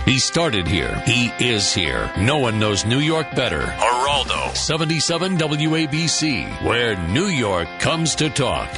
He started here. He is here. No one knows New York better. Geraldo, 77 WABC, where New York comes to talk.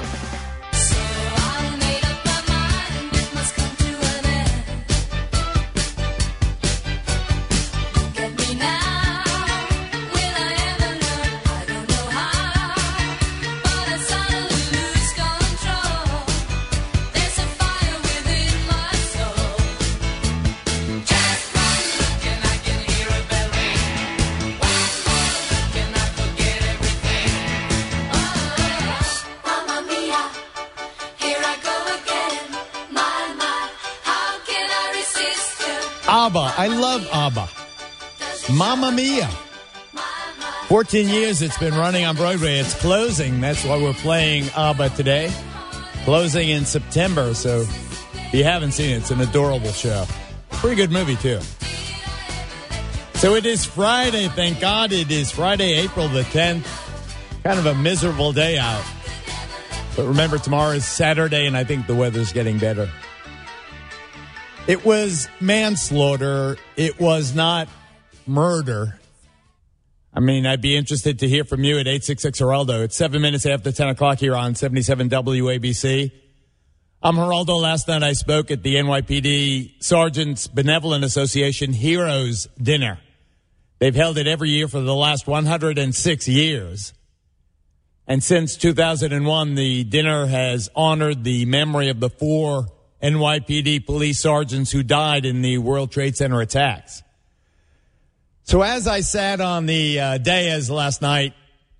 ABBA. I love ABBA. Mamma Mia. 14 years it's been running on Broadway. It's closing. That's why we're playing ABBA today. Closing in September. So if you haven't seen it, it's an adorable show. Pretty good movie, too. So it is Friday. Thank God it is Friday, April the 10th. Kind of a miserable day out. But remember, tomorrow is Saturday, and I think the weather's getting better. It was manslaughter. It was not murder. I mean, I'd be interested to hear from you at 866-HERALDO. It's 7 minutes after 10 o'clock here on 77 WABC. I'm Geraldo. Last night I spoke at the NYPD Sergeants Benevolent Association Heroes Dinner. They've held it every year for the last 106 years. And since 2001, the dinner has honored the memory of the 4 NYPD police sergeants who died in the World Trade Center attacks. So as I sat on the dais last night,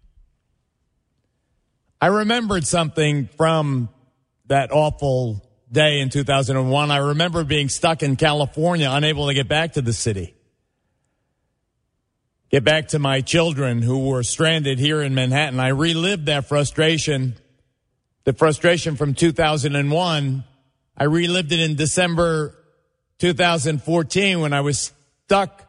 I remembered something from that awful day in 2001. I remember being stuck in California, unable to get back to the city. Get back to my children who were stranded here in Manhattan. I relived that frustration, the frustration from 2001. I relived it in December 2014 when I was stuck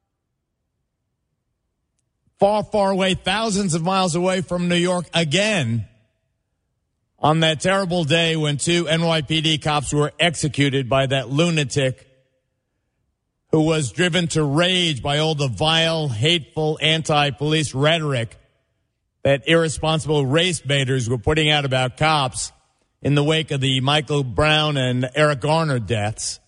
far, far away, thousands of miles away from New York again on that terrible day when 2 NYPD cops were executed by that lunatic who was driven to rage by all the vile, hateful, anti-police rhetoric that irresponsible race baiters were putting out about cops in the wake of the Michael Brown and Eric Garner deaths.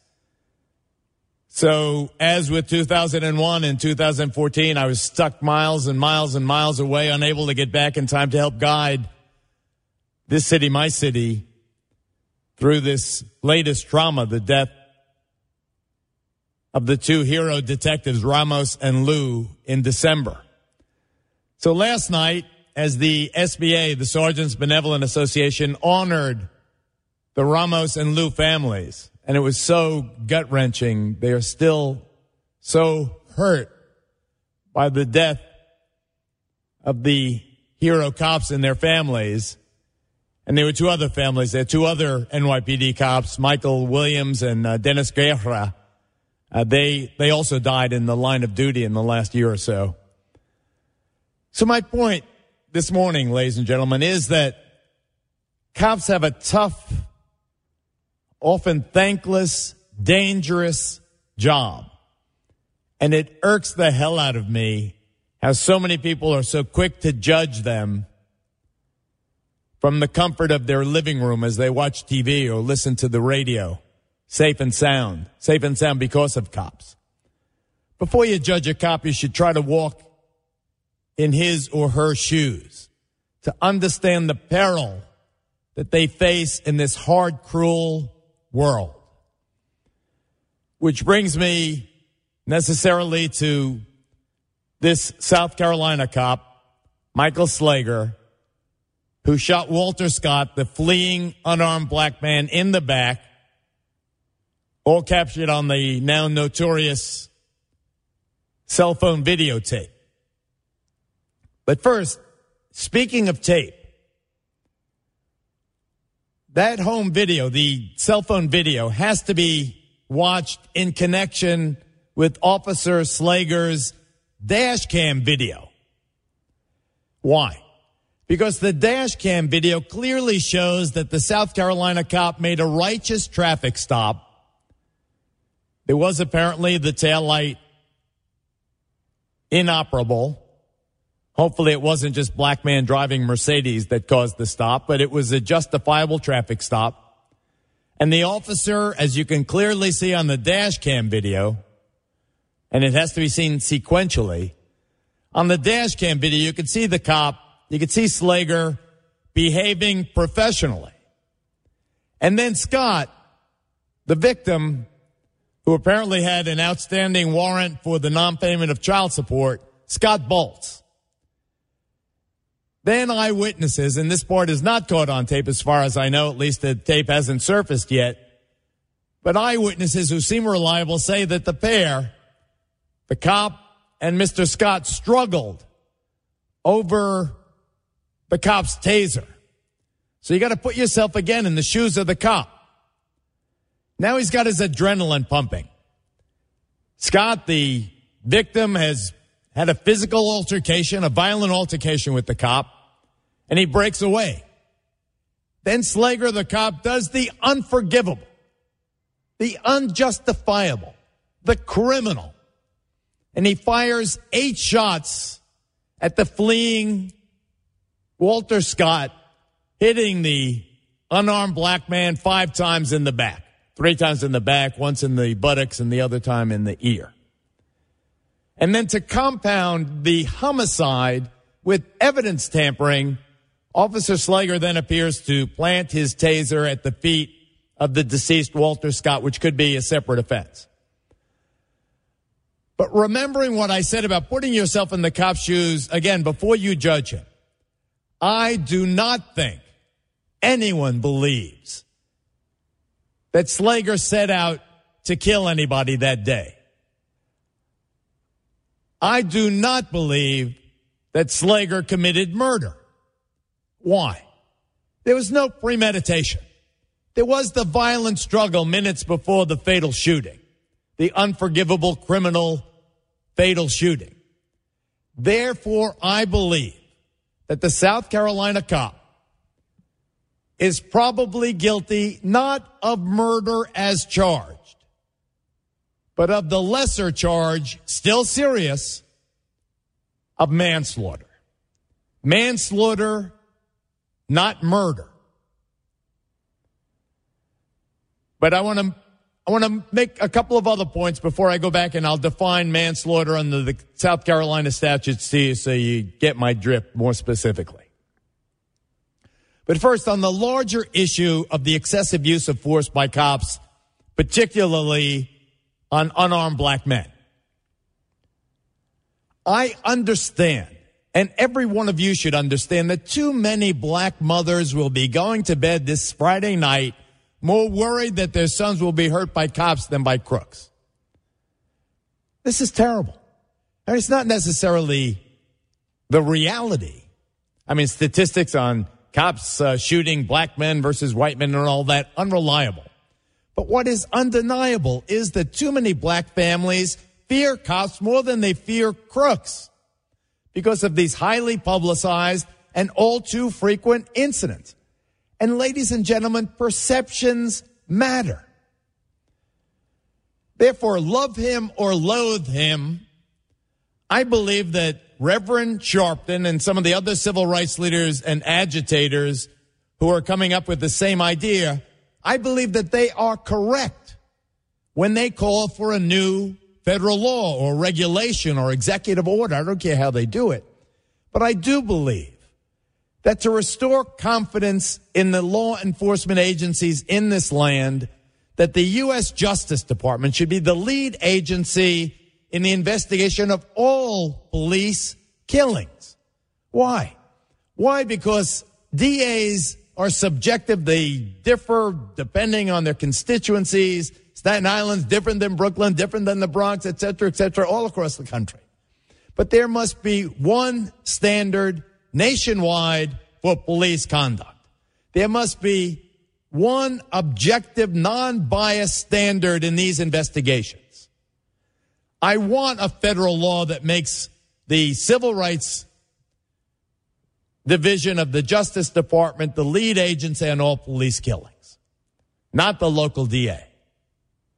So as with 2001 and 2014, I was stuck miles and miles and miles away, unable to get back in time to help guide this city, my city, through this latest trauma, the death of the 2 hero detectives, Ramos and Liu, in December. So last night, as the SBA, the Sergeants Benevolent Association, honored the Ramos and Liu families, and it was so gut-wrenching. They are still so hurt by the death of the hero cops and their families. And there were 2 other families. There were 2 other NYPD cops, Michael Williams and Dennis Guerra. They also died in the line of duty in the last year or so. So my point this morning, ladies and gentlemen, is that cops have a tough, often thankless, dangerous job. And it irks the hell out of me how so many people are so quick to judge them from the comfort of their living room as they watch TV or listen to the radio. Safe and sound because of cops. Before you judge a cop, you should try to walk in his or her shoes to understand the peril that they face in this hard, cruel world. Which brings me necessarily to this South Carolina cop, Michael Slager, who shot Walter Scott, the fleeing unarmed black man, in the back, all captured on the now notorious cell phone videotape. But first, speaking of tape, that home video, the cell phone video, has to be watched in connection with Officer Slager's dash cam video. Why? Because the dash cam video clearly shows that the South Carolina cop made a righteous traffic stop There was apparently the taillight inoperable. Hopefully it wasn't just black man driving Mercedes that caused the stop, but it was a justifiable traffic stop. And the officer, as you can clearly see on the dash cam video, and it has to be seen sequentially, on the dash cam video, you can see the cop, you can see Slager behaving professionally. And then Scott, the victim, who apparently had an outstanding warrant for the non-payment of child support, Scott bolts. Then eyewitnesses, and this part is not caught on tape as far as I know, at least the tape hasn't surfaced yet, but eyewitnesses who seem reliable say that the pair, the cop and Mr. Scott, struggled over the cop's taser. So you got to put yourself again in the shoes of the cop. Now he's got his adrenaline pumping. Scott, the victim, has had a physical altercation, a violent altercation with the cop, and he breaks away. Then Slager, the cop, does the unforgivable, the unjustifiable, the criminal, and he fires 8 shots at the fleeing Walter Scott, hitting the unarmed black man 5 times in the back. 3 times in the back, once in the buttocks, and the other time in the ear. And then to compound the homicide with evidence tampering, Officer Slager then appears to plant his taser at the feet of the deceased Walter Scott, which could be a separate offense. But remembering what I said about putting yourself in the cop's shoes, again, before you judge him, I do not think anyone believes that Slager set out to kill anybody that day. I do not believe that Slager committed murder. Why? There was no premeditation. There was the violent struggle minutes before the fatal shooting, the unforgivable criminal fatal shooting. Therefore, I believe that the South Carolina cop is probably guilty not of murder as charged, but of the lesser charge, still serious, of manslaughter. Manslaughter, not murder. But I want to make a couple of other points before I go back, and I'll define manslaughter under the South Carolina statutes to you so you get my drift more specifically. But first, on the larger issue of the excessive use of force by cops, particularly on unarmed black men, I understand, and every one of you should understand, that too many black mothers will be going to bed this Friday night more worried that their sons will be hurt by cops than by crooks. This is terrible. I mean, it's not necessarily the reality. I mean, statistics on cops shooting black men versus white men and all that, unreliable. But what is undeniable is that too many black families fear cops more than they fear crooks because of these highly publicized and all too frequent incidents. And ladies and gentlemen, perceptions matter. Therefore, love him or loathe him, I believe that Reverend Sharpton and some of the other civil rights leaders and agitators who are coming up with the same idea, I believe that they are correct when they call for a new federal law or regulation or executive order. I don't care how they do it. But I do believe that to restore confidence in the law enforcement agencies in this land, that the U.S. Justice Department should be the lead agency in the investigation of all police killings. Why? Why? Because DAs are subjective. They differ depending on their constituencies. Staten Island's different than Brooklyn, different than the Bronx, et cetera, all across the country. But there must be one standard nationwide for police conduct. There must be one objective, non-biased standard in these investigations. I want a federal law that makes the Civil Rights Division of the Justice Department the lead agency on all police killings, not the local DA.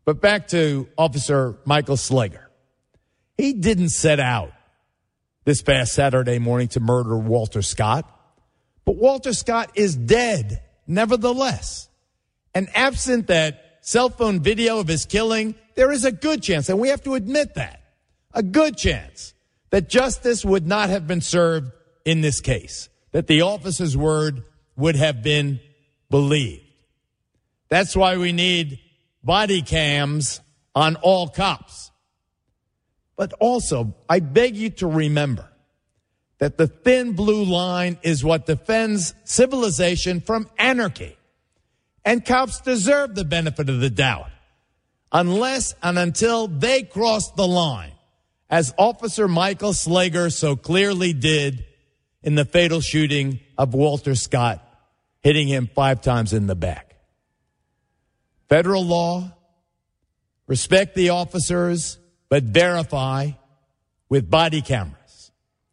But back to Officer Michael Slager. He didn't set out this past Saturday morning to murder Walter Scott, but Walter Scott is dead nevertheless. And absent that cell phone video of his killing, there is a good chance, and we have to admit that, a good chance that justice would not have been served in this case, that the officer's word would have been believed. That's why we need body cams on all cops. But also, I beg you to remember that the thin blue line is what defends civilization from anarchy. And cops deserve the benefit of the doubt, unless and until they cross the line, as Officer Michael Slager so clearly did in the fatal shooting of Walter Scott, hitting him 5 times in the back. Federal law, respect the officers, but verify with body cameras.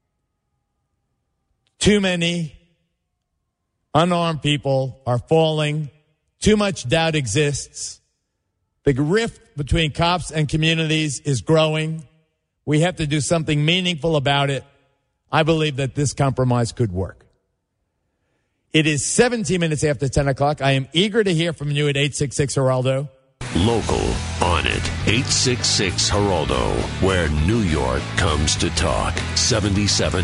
Too many unarmed people are falling. Too much doubt exists. The rift between cops and communities is growing. We have to do something meaningful about it. I believe that this compromise could work. It is 17 minutes after 10 o'clock. I am eager to hear from you at 866-HERALDO. Local on it. 866-HERALDO, where New York comes to talk. 77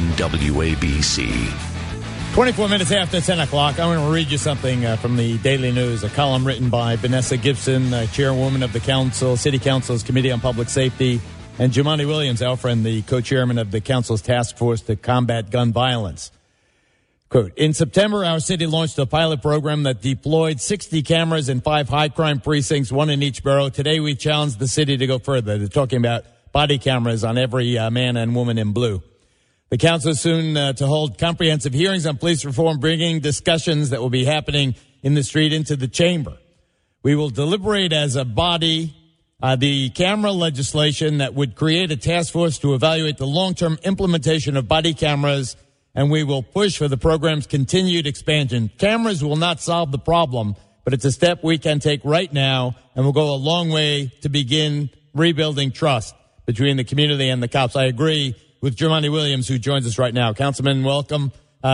WABC. 24 minutes after 10 o'clock, I want to read you something from the Daily News, a column written by Vanessa Gibson, chairwoman of the City Council's Committee on Public Safety, and Jumaane Williams, our friend, the co-chairman of the council's task force to combat gun violence. Quote, in September, our city launched a pilot program that deployed 60 cameras in 5 high-crime precincts, 1 in each borough. Today, we challenged the city to go further. They're talking about body cameras on every man and woman in blue. The council is soon to hold comprehensive hearings on police reform, bringing discussions that will be happening in the street into the chamber. We will deliberate as a body the camera legislation that would create a task force to evaluate the long-term implementation of body cameras, and we will push for the program's continued expansion. Cameras will not solve the problem, but it's a step we can take right now, and will go a long way to begin rebuilding trust between the community and the cops. I agree with Jumaane Williams, who joins us right now. Councilman, welcome.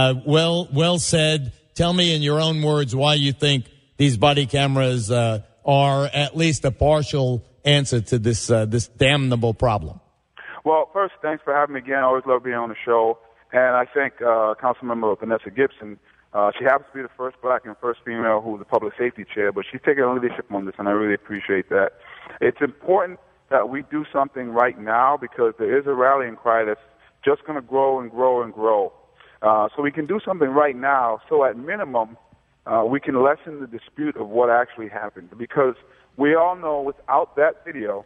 Well said. Tell me in your own words why you think these body cameras are at least a partial answer to this damnable problem. Well, first, thanks for having me again. I always love being on the show. And I thank Councilmember Vanessa Gibson. She happens to be the first black and first female who was the public safety chair, but she's taking leadership on this, and I really appreciate that. It's important that we do something right now because there is a rallying cry that's just going to grow and grow and grow. So we can do something right now so at minimum we can lessen the dispute of what actually happened. Because we all know without that video,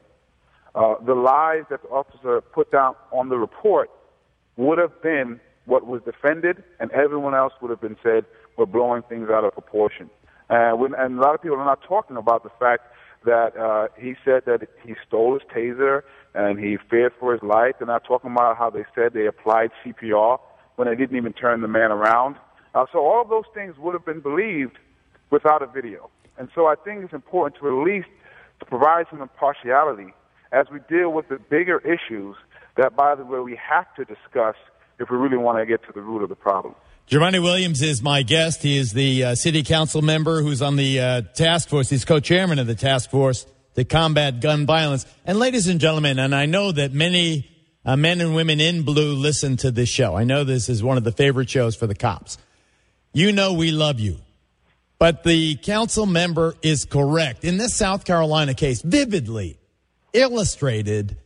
the lies that the officer put down on the report would have been what was defended, and everyone else would have been said we're blowing things out of proportion. And a lot of people are not talking about the fact that he said that he stole his taser and he feared for his life. They're not talking about how they said they applied CPR when they didn't even turn the man around. So all of those things would have been believed without a video. And so I think it's important to at least to provide some impartiality as we deal with the bigger issues that, by the way, we have to discuss if we really want to get to the root of the problem. Jumaane Williams is my guest. He is the city council member who's on the task force. He's co-chairman of the task force to combat gun violence. And ladies and gentlemen, and I know that many men and women in blue listen to this show. I know this is one of the favorite shows for the cops. You know we love you. But the council member is correct. In this South Carolina case, vividly illustrated,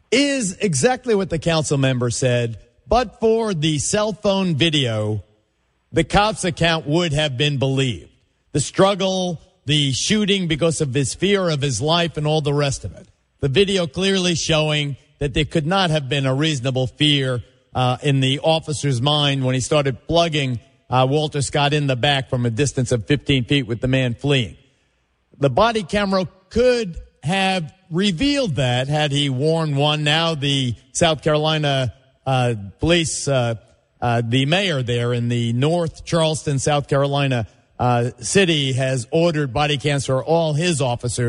is exactly what the council member said. But for the cell phone video, the cop's account would have been believed. The struggle, the shooting because of his fear of his life and all the rest of it. The video clearly showing that there could not have been a reasonable fear in the officer's mind when he started plugging Walter Scott in the back from a distance of 15 feet with the man fleeing. The body camera could have revealed that had he worn one. Now the South Carolina police, the mayor there in the North Charleston, South Carolina city has ordered body cams for all his officers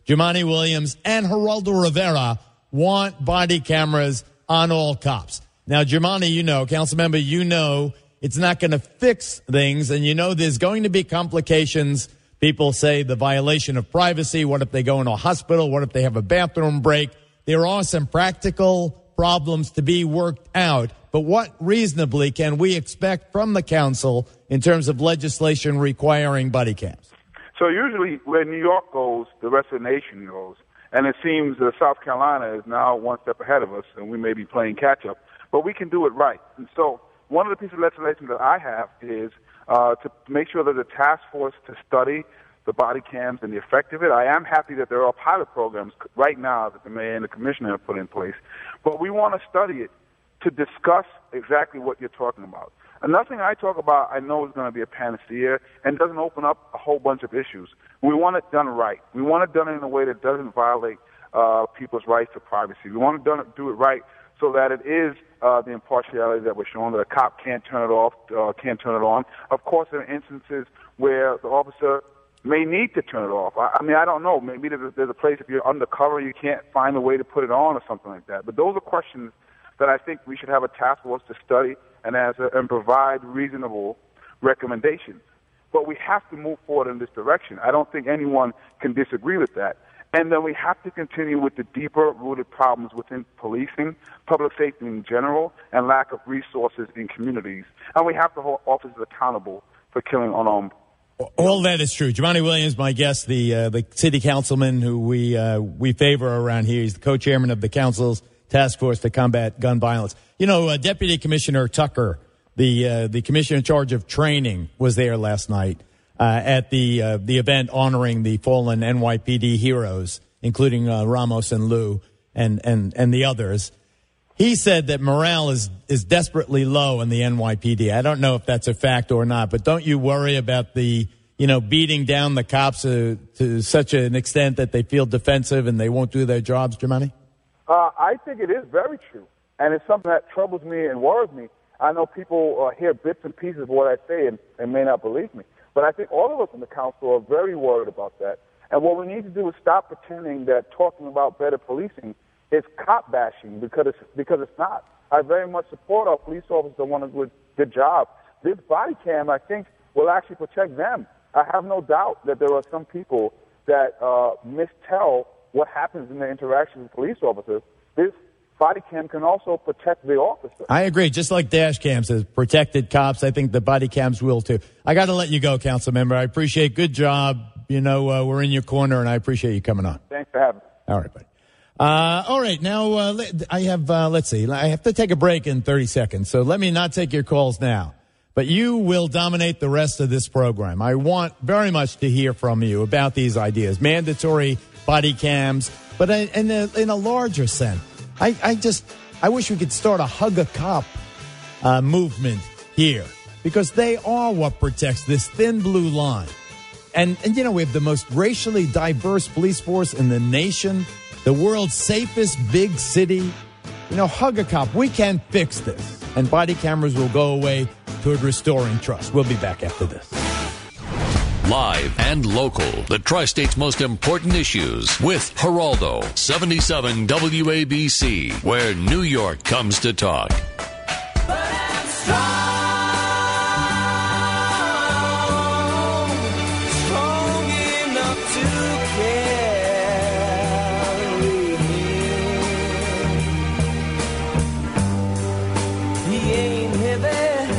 Jumaane Williams, and Geraldo Rivera want body cameras on all cops. Now, Jumaane, you know, council member, you know it's not going to fix things, and you know there's going to be complications. People say the violation of privacy. What if they go into a hospital? What if they have a bathroom break? There are some practical problems to be worked out. But what reasonably can we expect from the council in terms of legislation requiring body cams? So usually where New York goes, the rest of the nation goes. And it seems that South Carolina is now one step ahead of us, and we may be playing catch-up. But we can do it right. And so one of the pieces of legislation that I have is to make sure there's a task force to study the body cams and the effect of it. I am happy that there are pilot programs right now that the mayor and the commissioner have put in place. But we want to study it to discuss exactly what you're talking about. And nothing I talk about I know is going to be a panacea and doesn't open up a whole bunch of issues. We want it done right. We want it done in a way that doesn't violate people's rights to privacy. We want to do it right so that it is the impartiality that we're showing, that a cop can't turn it off, can't turn it on. Of course, there are instances where the officer may need to turn it off. I mean, I don't know. Maybe there's a place if you're undercover, you can't find a way to put it on or something like that. But those are questions that I think we should have a task force to study and provide reasonable recommendations. But we have to move forward in this direction. I don't think anyone can disagree with that. And then we have to continue with the deeper-rooted problems within policing, public safety in general, and lack of resources in communities. And we have to hold officers accountable for killing unarmed. All that is true. Jumaane Williams, my guest, the city councilman who we favor around here. He's the co-chairman of the council's task force to combat gun violence. You know, Deputy Commissioner Tucker, the commissioner in charge of training, was there last night at the event honoring the fallen NYPD heroes, including Ramos and Lou and the others. He said that morale is desperately low in the NYPD. I don't know if that's a fact or not, but don't you worry about the, beating down the cops to such an extent that they feel defensive and they won't do their jobs, Jumaane? I think it is very true, and it's something that troubles me and worries me. I know people hear bits and pieces of what I say and may not believe me, but I think all of us in the council are very worried about that. And what we need to do is stop pretending that talking about better policing is cop bashing because it's not. I very much support our police officers that want to do a good job. This body cam, I think, will actually protect them. I have no doubt that there are some people that mistell what happens in their interactions with police officers. This body cam can also protect the officer. I agree. Just like dash cams has protected cops, I think the body cams will too. I got to let you go, council member. I appreciate. Good job. We're in your corner, and I appreciate you coming on. Thanks for having me. All right, buddy. All right. Now, I have, let's see. I have to take a break in 30 seconds, so let me not take your calls now. But you will dominate the rest of this program. I want very much to hear from you about these ideas. Mandatory body cams, but in a larger sense. I wish we could start a Hug a Cop movement here, because they are what protects this thin blue line. And we have the most racially diverse police force in the nation, the world's safest big city. Hug a Cop. We can fix this, and body cameras will go away toward restoring trust. We'll be back after this. Live and local, the Tri-State's most important issues with Geraldo, 77 WABC, where New York comes to talk. But I'm strong enough to carry him. He ain't heavy,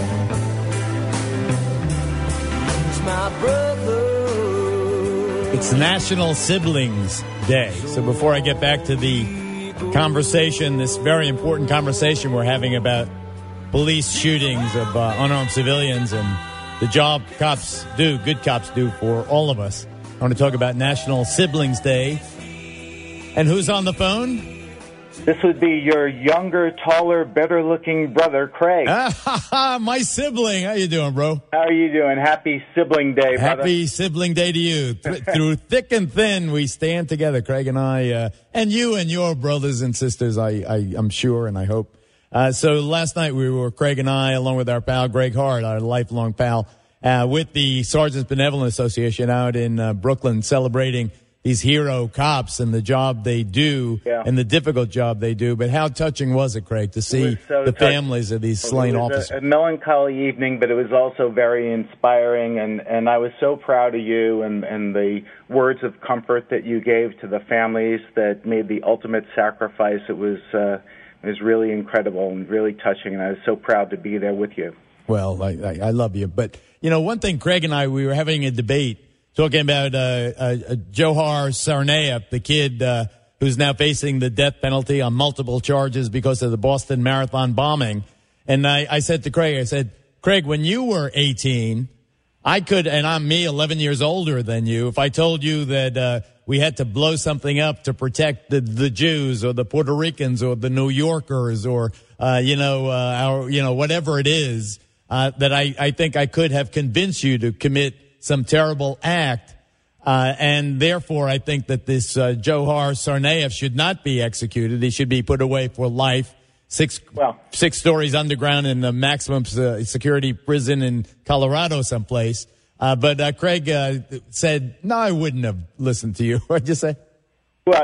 he's my brother. It's National Siblings Day. So before I get back to the conversation, this very important conversation we're having about police shootings of unarmed civilians and the job cops do, good cops do for all of us, I want to talk about National Siblings Day. And who's on the phone? This would be your younger, taller, better-looking brother, Craig. My sibling. How you doing, bro? How are you doing? Happy Sibling Day, brother. Happy Sibling Day to you. Through thick and thin, we stand together, Craig and I, and you and your brothers and sisters, I'm sure and I hope. So last night we were, Craig and I, along with our pal Greg Hart, our lifelong pal, with the Sergeants Benevolent Association out in Brooklyn, celebrating these hero cops and the job they do and the difficult job they do. But how touching was it, Craig, to see the families of these slain officers? It was a melancholy evening, but it was also very inspiring, and I was so proud of you and the words of comfort that you gave to the families that made the ultimate sacrifice. It was really incredible and really touching, and I was so proud to be there with you. Well, I love you. But, one thing, Craig and I, we were having a debate talking about Johar Tsarnaev, the kid who's now facing the death penalty on multiple charges because of the Boston Marathon bombing. And I said to Craig, Craig, when you were 18, I could, and I'm 11 years older than you, if I told you that we had to blow something up to protect the Jews or the Puerto Ricans or the New Yorkers or, whatever it is, that I think I could have convinced you to commit some terrible act. And therefore, I think that this Johar Tsarnaev should not be executed. He should be put away for life. Six stories underground in the maximum security prison in Colorado someplace. But Craig said, no, I wouldn't have listened to you. What'd you say? Well,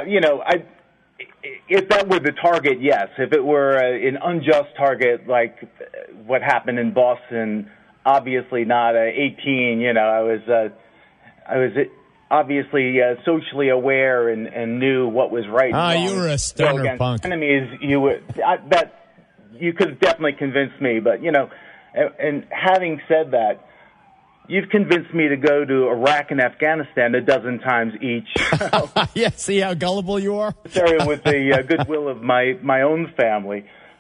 if that were the target, yes. If it were an unjust target like what happened in Boston, obviously not. 18, I was obviously socially aware and knew what was right. You were a stoner punk. Enemies, that you could have definitely convinced me, but and having said that, you've convinced me to go to Iraq and Afghanistan 12 times each. Yeah, see how gullible you are? With the goodwill of my own family.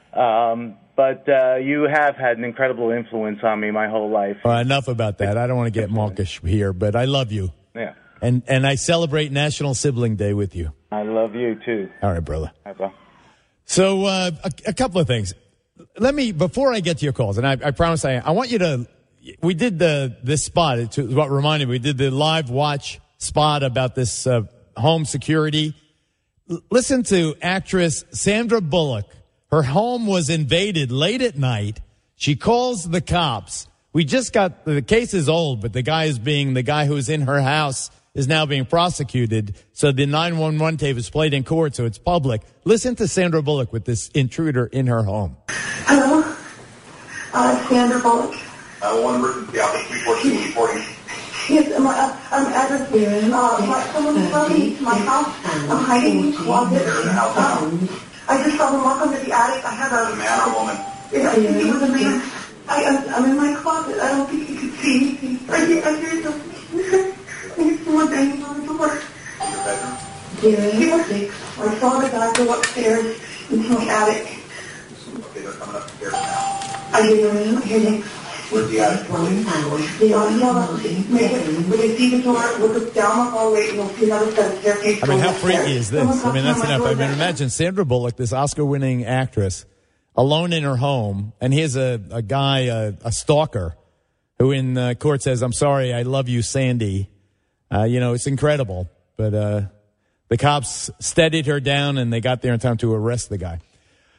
But you have had an incredible influence on me my whole life. Enough about that. I don't want to get mawkish here, but I love you. Yeah. And I celebrate National Sibling Day with you. I love you, too. All right, brother. Bye, bro. So a couple of things. Before I get to your calls, and I promise I want you to, we did this spot, it's what reminded me, we did the live watch spot about this home security. Listen to actress Sandra Bullock. Her home was invaded late at night. She calls the cops. We just got, the case is old, but the guy who's in her house is now being prosecuted. So the 911 tape is played in court, so it's public. Listen to Sandra Bullock with this intruder in her home. Hello? Sandra Bullock. 1 emergency, I'll take 214 reporting. Yes, address here. Someone's coming to my house. I'm hiding in the closet. I just saw them walk under the attic. I have a man or woman? I think it was a man. I'm in my closet. I don't think you can see anything. I hear something. I hear someone banging on the door. In your bedroom? 06. I saw the guy go upstairs into my attic. Okay, they're coming upstairs now. I hear them. I hear them. Where's the attic? They see the door, look down the hallway, and you'll see another set of staircase. I mean, how freaky is this? I mean, that's enough. I mean, imagine Sandra Bullock, this Oscar-winning actress, alone in her home, and here's a guy, a stalker, who in court says, I'm sorry, I love you, Sandy. It's incredible. But the cops steadied her down, and they got there in time to arrest the guy.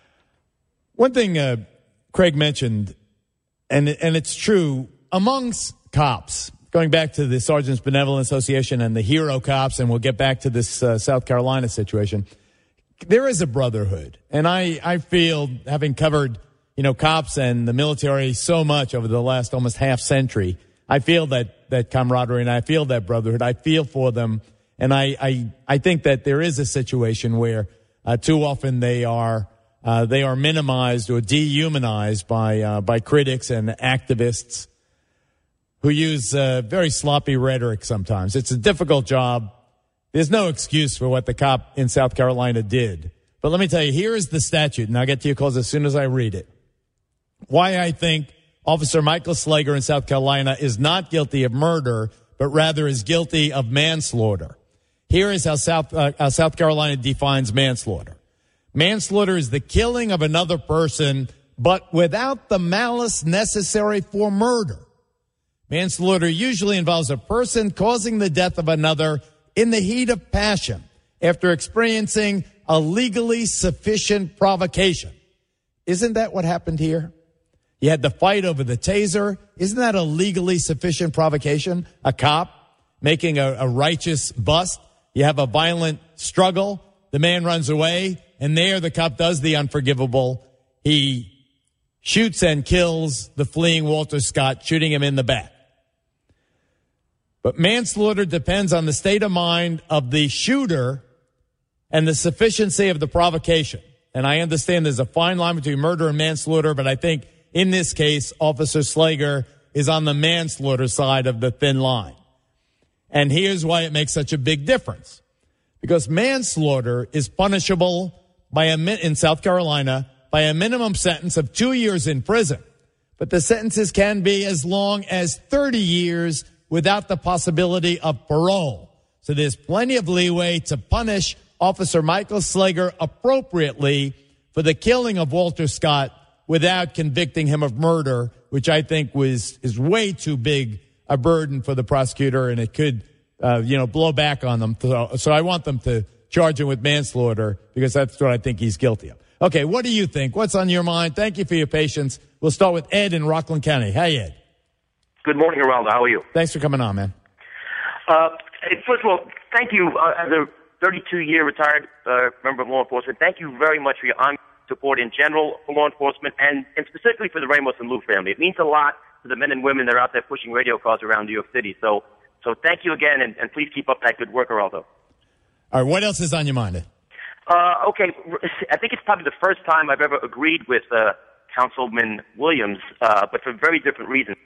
One thing Craig mentioned, and it's true, amongst cops, going back to the Sergeants Benevolent Association and the hero cops, and we'll get back to this South Carolina situation, there is a brotherhood. And I feel, having covered, cops and the military so much over the last almost half century, I feel that camaraderie and I feel that brotherhood. I feel for them. And I think that there is a situation where too often they are minimized or dehumanized by critics and activists who use very sloppy rhetoric sometimes. It's a difficult job. There's no excuse for what the cop in South Carolina did. But let me tell you, here is the statute, and I'll get to your calls as soon as I read it. Why I think Officer Michael Slager in South Carolina is not guilty of murder, but rather is guilty of manslaughter. Here is how South Carolina defines manslaughter. Manslaughter is the killing of another person, but without the malice necessary for murder. Manslaughter usually involves a person causing the death of another in the heat of passion after experiencing a legally sufficient provocation. Isn't that what happened here? You had the fight over the taser. Isn't that a legally sufficient provocation? A cop making a righteous bust. You have a violent struggle. The man runs away, and there the cop does the unforgivable. He shoots and kills the fleeing Walter Scott, shooting him in the back. But manslaughter depends on the state of mind of the shooter and the sufficiency of the provocation. And I understand there's a fine line between murder and manslaughter, but I think in this case, Officer Slager is on the manslaughter side of the thin line. And here's why it makes such a big difference. Because manslaughter is punishable in South Carolina by a minimum sentence of 2 years in prison. But the sentences can be as long as 30 years without the possibility of parole. So there's plenty of leeway to punish Officer Michael Slager appropriately for the killing of Walter Scott without convicting him of murder, which I think is way too big a burden for the prosecutor, and it could, blow back on them. So I want them to charge him with manslaughter because that's what I think he's guilty of. Okay, what do you think? What's on your mind? Thank you for your patience. We'll start with Ed in Rockland County. Hey, Ed. Good morning, Geraldo. How are you? Thanks for coming on, man. First of all, thank you. As a 32-year retired member of law enforcement, thank you very much for your ongoing support in general for law enforcement and specifically for the Ramos and Lou family. It means a lot to the men and women that are out there pushing radio cars around New York City. So thank you again, and please keep up that good work, Geraldo. All right, what else is on your mind? Okay, I think it's probably the first time I've ever agreed with Councilman Williams, but for very different reasons.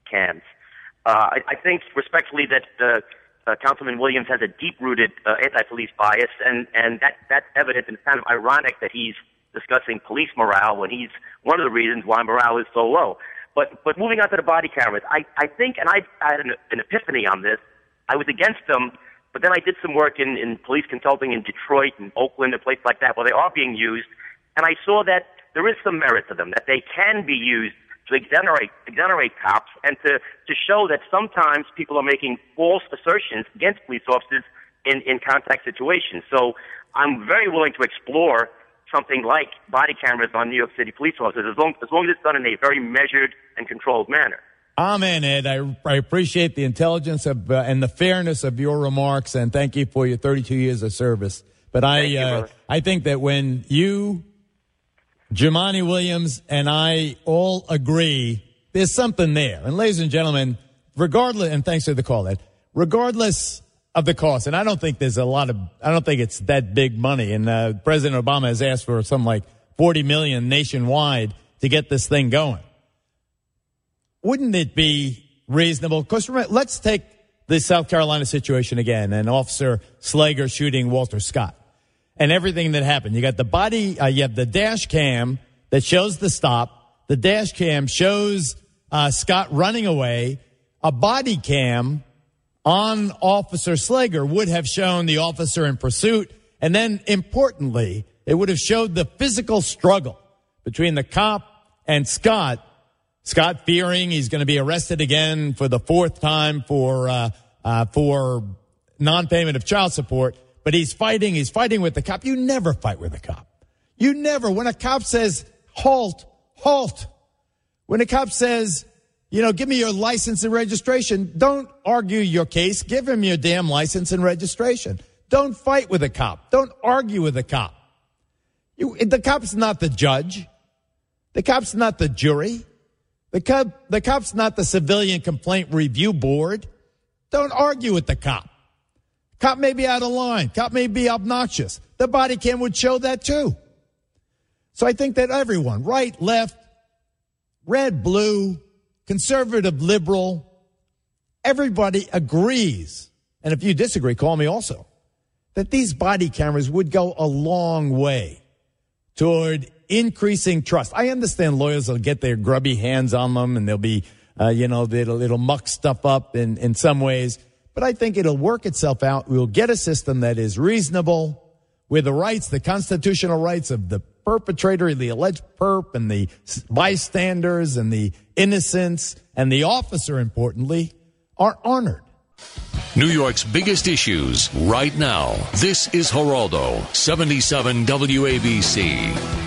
I think respectfully that Councilman Williams has a deep-rooted anti-police bias, and that's evident, and it's kind of ironic that he's discussing police morale when he's one of the reasons why morale is so low. But moving on to the body cameras, I think, and I had an epiphany on this, I was against them, but then I did some work in police consulting in Detroit and Oakland and places like that where they are being used, and I saw that there is some merit to them, that they can be used to exonerate cops and to show that sometimes people are making false assertions against police officers in contact situations. So I'm very willing to explore something like body cameras on New York City police officers as long as it's done in a very measured and controlled manner. Amen, Ed. I appreciate the intelligence of and the fairness of your remarks, and thank you for your 32 years of service. But I think that when you, Jumaane Williams, and I all agree, there's something there. And ladies and gentlemen, regardless, and thanks for the call, Ed, regardless of the cost, and I don't think it's that big money, and President Obama has asked for something like $40 million nationwide to get this thing going. Wouldn't it be reasonable? Because let's take the South Carolina situation again, and Officer Slager shooting Walter Scott and everything that happened. You got the body, you have the dash cam that shows the stop. The dash cam shows Scott running away. A body cam on Officer Slager would have shown the officer in pursuit. And then, importantly, it would have showed the physical struggle between the cop and Scott. Scott fearing he's going to be arrested again for the fourth time for non-payment of child support. But he's fighting with the cop. You never fight with a cop. You never. When a cop says, halt. When a cop says, give me your license and registration, don't argue your case. Give him your damn license and registration. Don't fight with a cop. Don't argue with a cop. The cop's not the judge. The cop's not the jury. The cop's not the Civilian Complaint Review Board. Don't argue with the cop. Cop may be out of line. Cop may be obnoxious. The body cam would show that too. So I think that everyone, right, left, red, blue, conservative, liberal, everybody agrees, and if you disagree, call me also, that these body cameras would go a long way toward increasing trust. I understand lawyers will get their grubby hands on them and they'll be, it'll muck stuff up in some ways. But I think it'll work itself out. We'll get a system that is reasonable with the rights, the constitutional rights of the perpetrator, the alleged perp, and the bystanders, and the innocents, and the officer, importantly, are honored. New York's biggest issues right now. This is Geraldo, 77 WABC.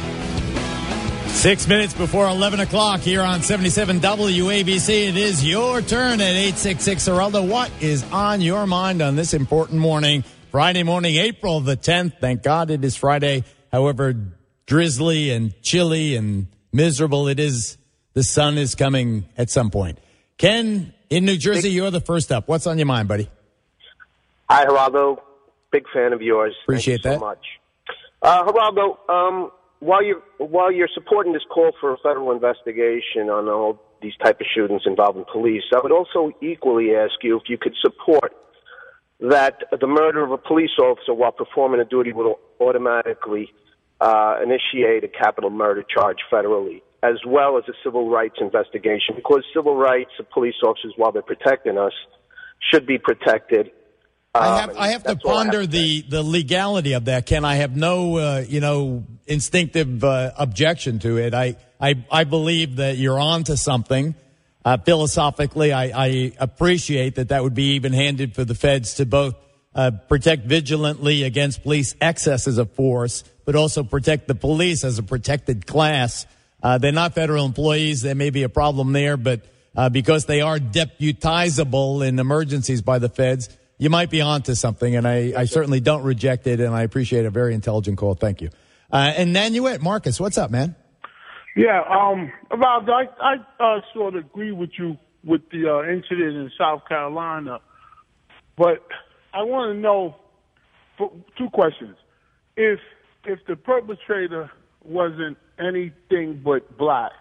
6 minutes before 11 o'clock here on 77 WABC. It is your turn at 866 Geraldo. What is on your mind on this important morning? Friday morning, April the 10th. Thank God it is Friday. However drizzly and chilly and miserable it is, the sun is coming at some point. Ken, in New Jersey, you're the first up. What's on your mind, buddy? Hi, Geraldo. Big fan of yours. Appreciate Thank you that. so much. Geraldo, while you're supporting this call for a federal investigation on all these type of shootings involving police, I would also equally ask you if you could support that the murder of a police officer while performing a duty will automatically initiate a capital murder charge federally, as well as a civil rights investigation, because civil rights of police officers, while they're protecting us, should be protected. I have to ponder the legality of that, Ken. I have no, instinctive objection to it. I believe that you're on to something. Philosophically, I appreciate that would be even-handed for the feds to both protect vigilantly against police excesses of force, but also protect the police as a protected class. They're not federal employees. There may be a problem there, but because they are deputizable in emergencies by the feds, you might be on to something, and I certainly don't reject it, and I appreciate a very intelligent call. Thank you. And Nanuet, Marcus, what's up, man? Yeah, Rob, I sort of agree with you with the incident in South Carolina, but I want to know two questions. If the perpetrator wasn't anything but black,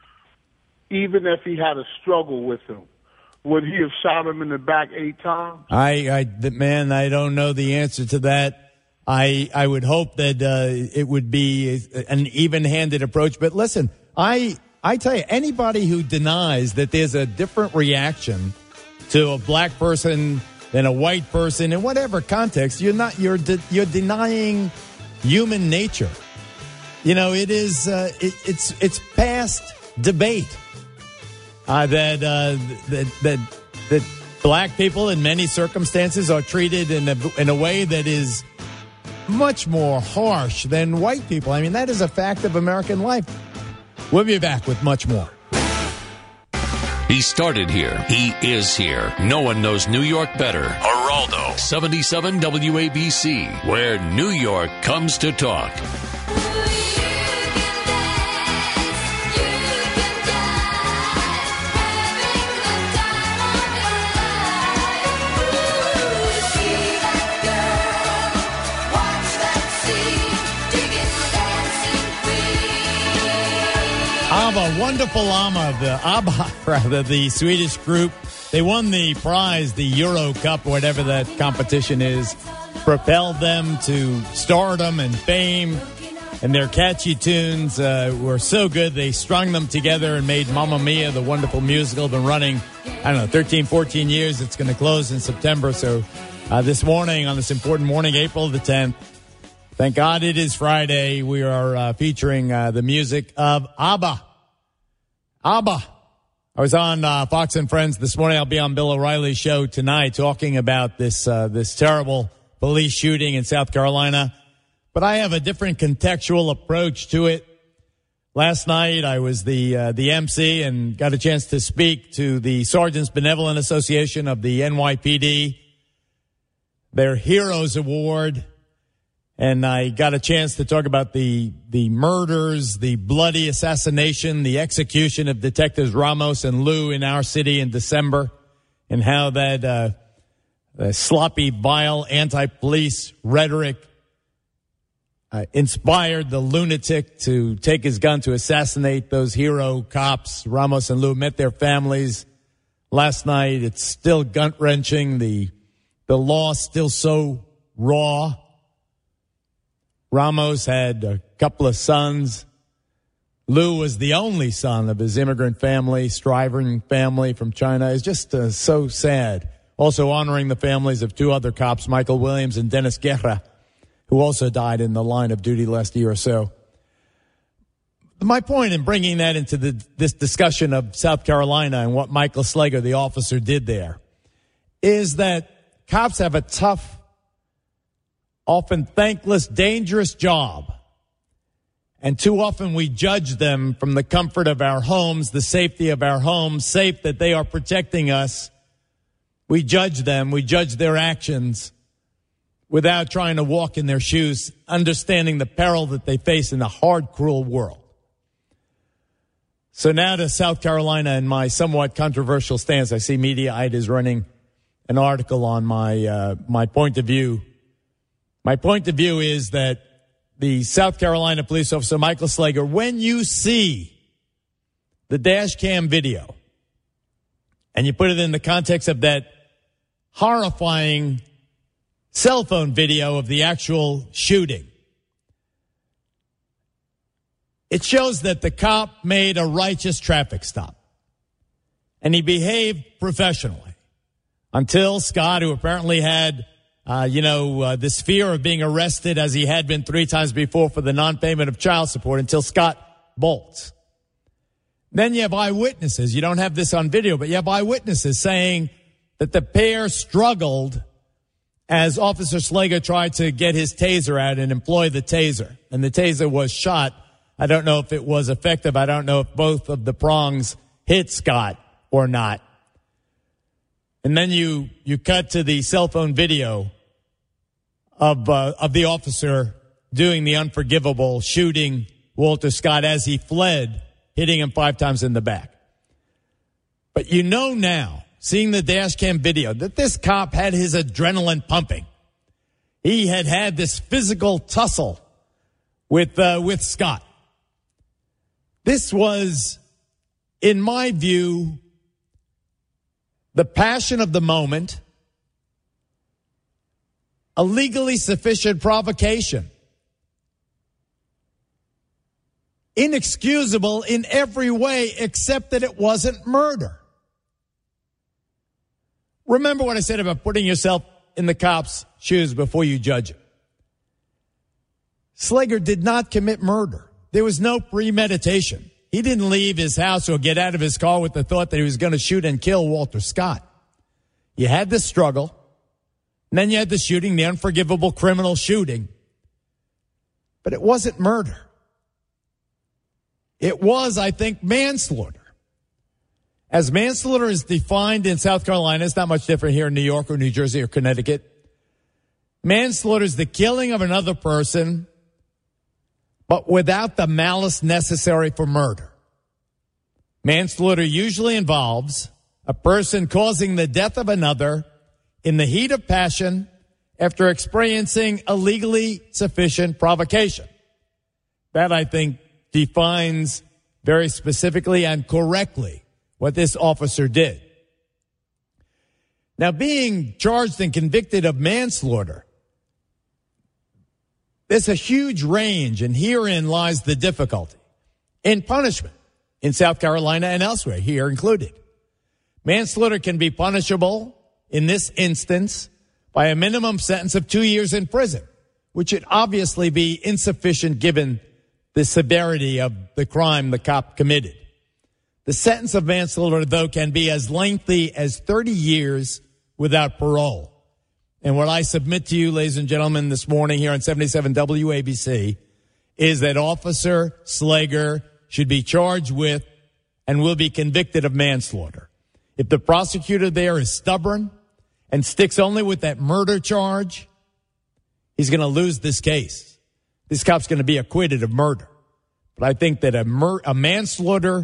even if he had a struggle with him, would he have shot him in the back 8 times? Man, I don't know the answer to that. I would hope that it would be an even-handed approach. But listen, I tell you, anybody who denies that there's a different reaction to a black person than a white person in whatever context, you're denying human nature. It is it's past debate that black people in many circumstances are treated in a way that is much more harsh than white people. I mean, that is a fact of American life. We'll be back with much more. He started here. He is here. No one knows New York better. Geraldo, 77 WABC, where New York comes to talk. ABBA, wonderful ABBA, the Swedish group. They won the prize, the Euro Cup, whatever that competition is, propelled them to stardom and fame, and their catchy tunes were so good they strung them together and made Mamma Mia, the wonderful musical, been running, 13, 14 years. It's going to close in September. So this morning, on this important morning, April the 10th, thank God it is Friday, we are featuring the music of ABBA. ABBA. I was on Fox and Friends this morning. I'll be on Bill O'Reilly's show tonight talking about this terrible police shooting in South Carolina. But I have a different contextual approach to it. Last night I was the MC and got a chance to speak to the Sergeants Benevolent Association of the NYPD, their Heroes Award. And I got a chance to talk about the murders, the bloody assassination, the execution of Detectives Ramos and Liu in our city in December, and how that sloppy, vile, anti-police rhetoric inspired the lunatic to take his gun to assassinate those hero cops. Ramos and Liu met their families last night. It's still gut-wrenching. The loss still so raw. Ramos had a couple of sons. Liu was the only son of his immigrant family, striving family from China. It's just so sad. Also honoring the families of 2 other cops, Michael Williams and Dennis Guerra, who also died in the line of duty last year or so. My point in bringing that into this discussion of South Carolina and what Michael Slager, the officer, did there, is that cops have a tough, often thankless, dangerous job. And too often we judge them from the comfort of our homes, the safety of our homes, safe that they are protecting us. We judge them. We judge their actions without trying to walk in their shoes, understanding the peril that they face in a hard, cruel world. So now to South Carolina and my somewhat controversial stance. I see Mediaite is running an article on my point of view. My point of view is that the South Carolina police officer, Michael Slager, when you see the dash cam video and you put it in the context of that horrifying cell phone video of the actual shooting, it shows that the cop made a righteous traffic stop and he behaved professionally until Scott, who apparently had this fear of being arrested as he had been 3 times before for the non-payment of child support, until Scott bolts. Then you have eyewitnesses. You don't have this on video, but you have eyewitnesses saying that the pair struggled as Officer Slager tried to get his taser out and employ the taser. And the taser was shot. I don't know if it was effective. I don't know if both of the prongs hit Scott or not. And then you cut to the cell phone video of the officer doing the unforgivable, shooting Walter Scott as he fled, hitting him 5 times in the back. But you know now, seeing the dash cam video, that this cop had his adrenaline pumping. He had this physical tussle with Scott. This was, in my view, the passion of the moment, a legally sufficient provocation, inexcusable in every way except that it wasn't murder. Remember what I said about putting yourself in the cop's shoes before you judge it. Slager did not commit murder. There was no premeditation. He didn't leave his house or get out of his car with the thought that he was going to shoot and kill Walter Scott. You had the struggle, and then you had the shooting, the unforgivable criminal shooting. But it wasn't murder. It was, I think, manslaughter. As manslaughter is defined in South Carolina, it's not much different here in New York or New Jersey or Connecticut. Manslaughter is the killing of another person, but without the malice necessary for murder. Manslaughter usually involves a person causing the death of another in the heat of passion after experiencing a legally sufficient provocation. That, I think, defines very specifically and correctly what this officer did. Now, being charged and convicted of manslaughter, there's a huge range, and herein lies the difficulty in punishment in South Carolina and elsewhere, here included. Manslaughter can be punishable, in this instance, by a minimum sentence of 2 years in prison, which would obviously be insufficient given the severity of the crime the cop committed. The sentence of manslaughter, though, can be as lengthy as 30 years without parole. And what I submit to you, ladies and gentlemen, this morning here on 77 WABC is that Officer Slager should be charged with and will be convicted of manslaughter. If the prosecutor there is stubborn and sticks only with that murder charge, he's going to lose this case. This cop's going to be acquitted of murder. But I think that a manslaughter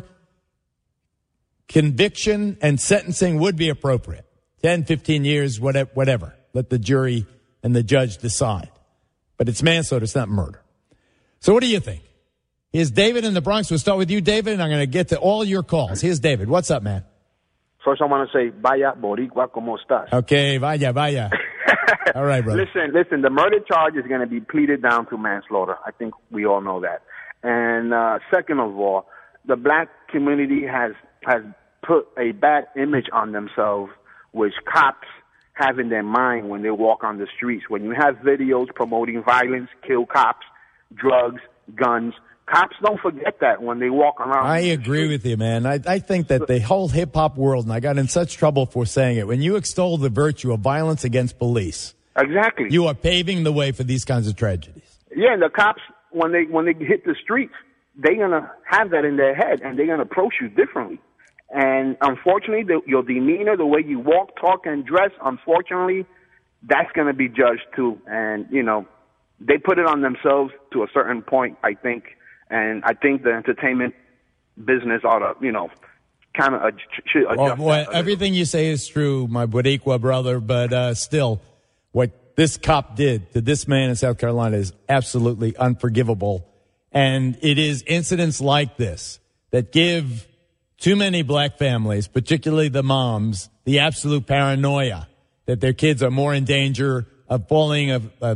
conviction and sentencing would be appropriate. 10, 15 years, whatever. Let the jury and the judge decide. But it's manslaughter, it's not murder. So what do you think? Here's David in the Bronx. We'll start with you, David, and I'm going to get to all your calls. Here's David. What's up, man? First, I want to say, vaya boricua, ¿cómo estás? Okay, vaya. All right, brother. Listen, the murder charge is going to be pleaded down to manslaughter. I think we all know that. And second of all, the black community has put a bad image on themselves, which cops have in their mind when they walk on the streets. When you have videos promoting violence, kill cops, drugs, guns, cops don't forget that when they walk around. I agree with you, man. I think that the whole hip-hop world, and I got in such trouble for saying it, when you extol the virtue of violence against police, exactly, you are paving the way for these kinds of tragedies. Yeah, and the cops, when they hit the streets, they're going to have that in their head, and they're going to approach you differently. And unfortunately, your demeanor, the way you walk, talk, and dress, unfortunately, that's going to be judged too. And, you know, they put it on themselves to a certain point, I think. And I think the entertainment business ought to, you know, kind of should adjust. Well, everything you say is true, my Boricua brother, but still, what this cop did to this man in South Carolina is absolutely unforgivable. And it is incidents like this that give too many black families, particularly the moms, the absolute paranoia that their kids are more in danger of falling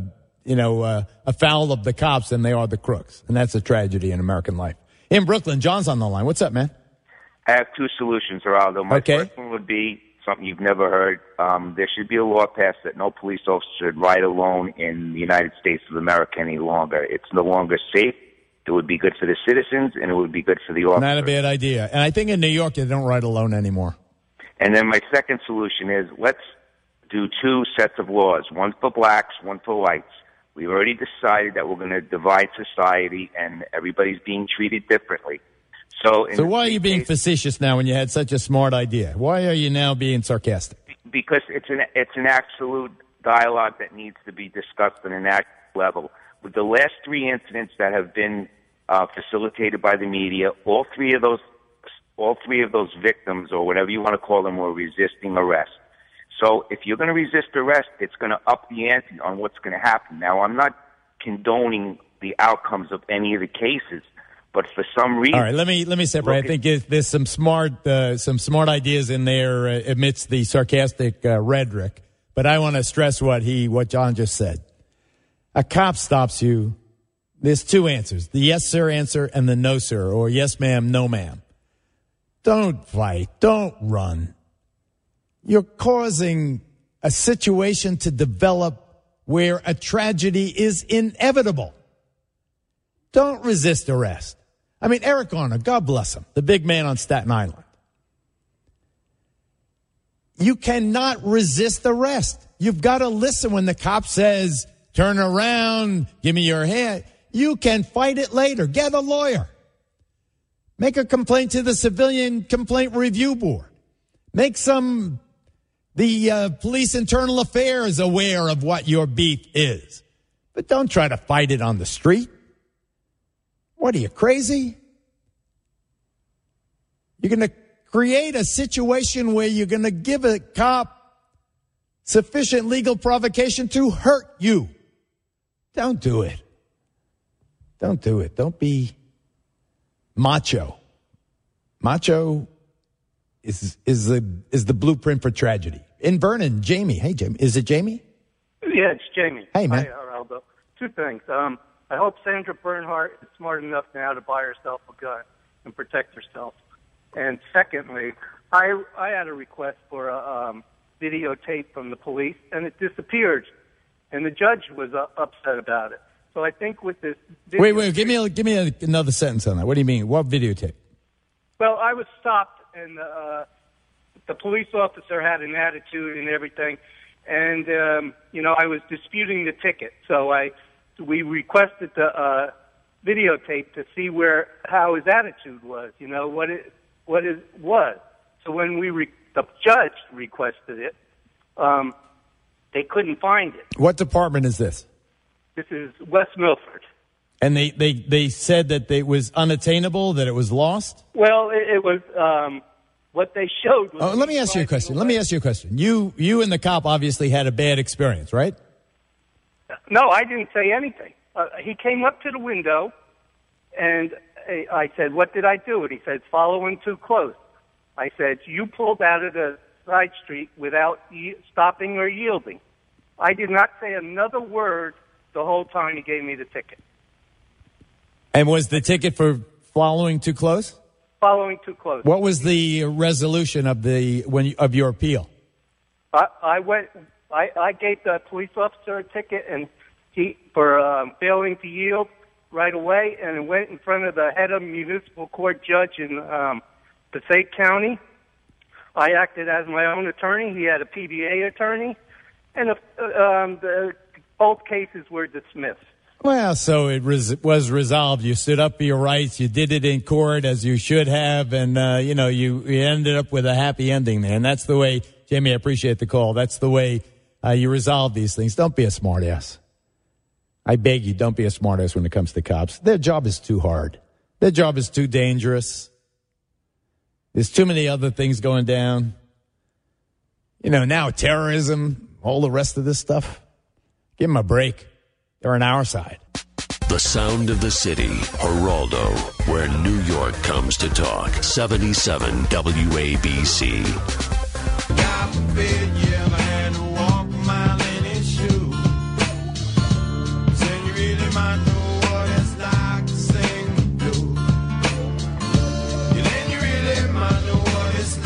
afoul of the cops than they are the crooks. And that's a tragedy in American life. In Brooklyn, John's on the line. What's up, man? I have two solutions, Geraldo. My first one would be something you've never heard. There should be a law passed that no police officer should ride alone in the United States of America any longer. It's no longer safe. It would be good for the citizens, and it would be good for the officers. Not a bad idea. And I think in New York, they don't ride alone anymore. And then my second solution is let's do two sets of laws, one for blacks, one for whites. We've already decided that we're going to divide society, and everybody's being treated differently. So why are you being facetious now when you had such a smart idea? Why are you now being sarcastic? Because it's an absolute dialogue that needs to be discussed on a national level. With the last three incidents that have been facilitated by the media, all three of those victims, or whatever you want to call them, were resisting arrest. So if you're going to resist arrest, it's going to up the ante on what's going to happen. Now, I'm not condoning the outcomes of any of the cases, but for some reason, all right, let me separate. I think there's some smart ideas in there amidst the sarcastic rhetoric. But I want to stress what John just said. A cop stops you. There's two answers: the yes sir answer and the no sir, or yes ma'am, no ma'am. Don't fight. Don't run. You're causing a situation to develop where a tragedy is inevitable. Don't resist arrest. I mean, Eric Garner, God bless him, the big man on Staten Island. You cannot resist arrest. You've got to listen when the cop says, turn around, give me your hand. You can fight it later. Get a lawyer. Make a complaint to the Civilian Complaint Review Board. Make the police internal affairs aware of what your beef is. But don't try to fight it on the street. What are you, crazy? You're going to create a situation where you're going to give a cop sufficient legal provocation to hurt you. Don't do it. Don't do it. Don't be macho. Macho is the blueprint for tragedy. In Vernon, Jamie. Hey, Jamie. Is it Jamie? Yeah, it's Jamie. Hey, man. Hi, Geraldo. Two things. I hope Sandra Bernhardt is smart enough now to buy herself a gun and protect herself. And secondly, I had a request for a videotape from the police, and it disappeared. And the judge was upset about it. So I think with this... Wait, give me another sentence on that. What do you mean? What videotape? Well, I was stopped, and the police officer had an attitude and everything. And, I was disputing the ticket. So we requested the videotape to see how his attitude was, what it was. So when the judge requested it, they couldn't find it. What department is this? This is West Milford. And they said that it was unattainable, that it was lost? Well, it was what they showed. Let me ask you a question. You and the cop obviously had a bad experience, right? No, I didn't say anything. He came up to the window, and I said, "What did I do?" And he said, "Following too close." I said, "You pulled out of the side street without stopping or yielding." I did not say another word the whole time he gave me the ticket. And was the ticket for following too close? Following too close. What was the resolution of your appeal? I gave the police officer a ticket and for failing to yield right away, and it went in front of the head of municipal court judge in Passaic County. I acted as my own attorney. He had a PBA attorney, and both cases were dismissed. Well, so it was resolved. You stood up for your rights. You did it in court as you should have, and you ended up with a happy ending there. And that's the way, Jamie, I appreciate the call. That's the way you resolve these things. Don't be a smartass. I beg you, don't be a smartass when it comes to cops. Their job is too hard. Their job is too dangerous. There's too many other things going down. You know, now terrorism, all the rest of this stuff. Give them a break. They're on our side. The sound of the city, Geraldo, where New York comes to talk. 77 WABC. God forbid you ever had to walk a mile in his shoes. Then you really might know what it's like to sing the blues. Then you really might know what it's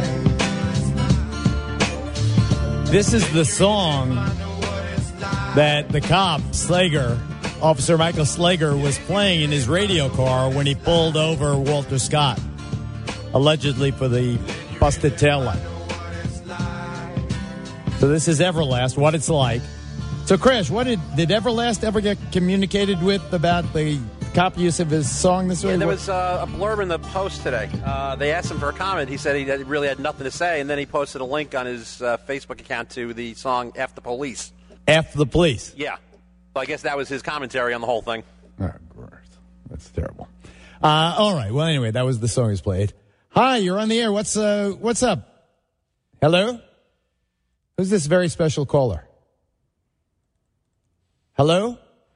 like. This is the song that the cop, Slager, Officer Michael Slager, was playing in his radio car when he pulled over Walter Scott, allegedly for the busted taillight. So this is Everlast, What It's Like. So, Krish, what did Everlast ever get communicated with about the cop use of his song this way? Yeah, there was a blurb in the Post today. They asked him for a comment. He said he really had nothing to say, and then he posted a link on his Facebook account to the song F the Police. F the Police? Yeah. So I guess that was his commentary on the whole thing. Oh, gross. That's terrible. All right. Well, anyway, that was the song he's played. Hi, you're on the air. What's up? Hello? Who's this very special caller? Hello?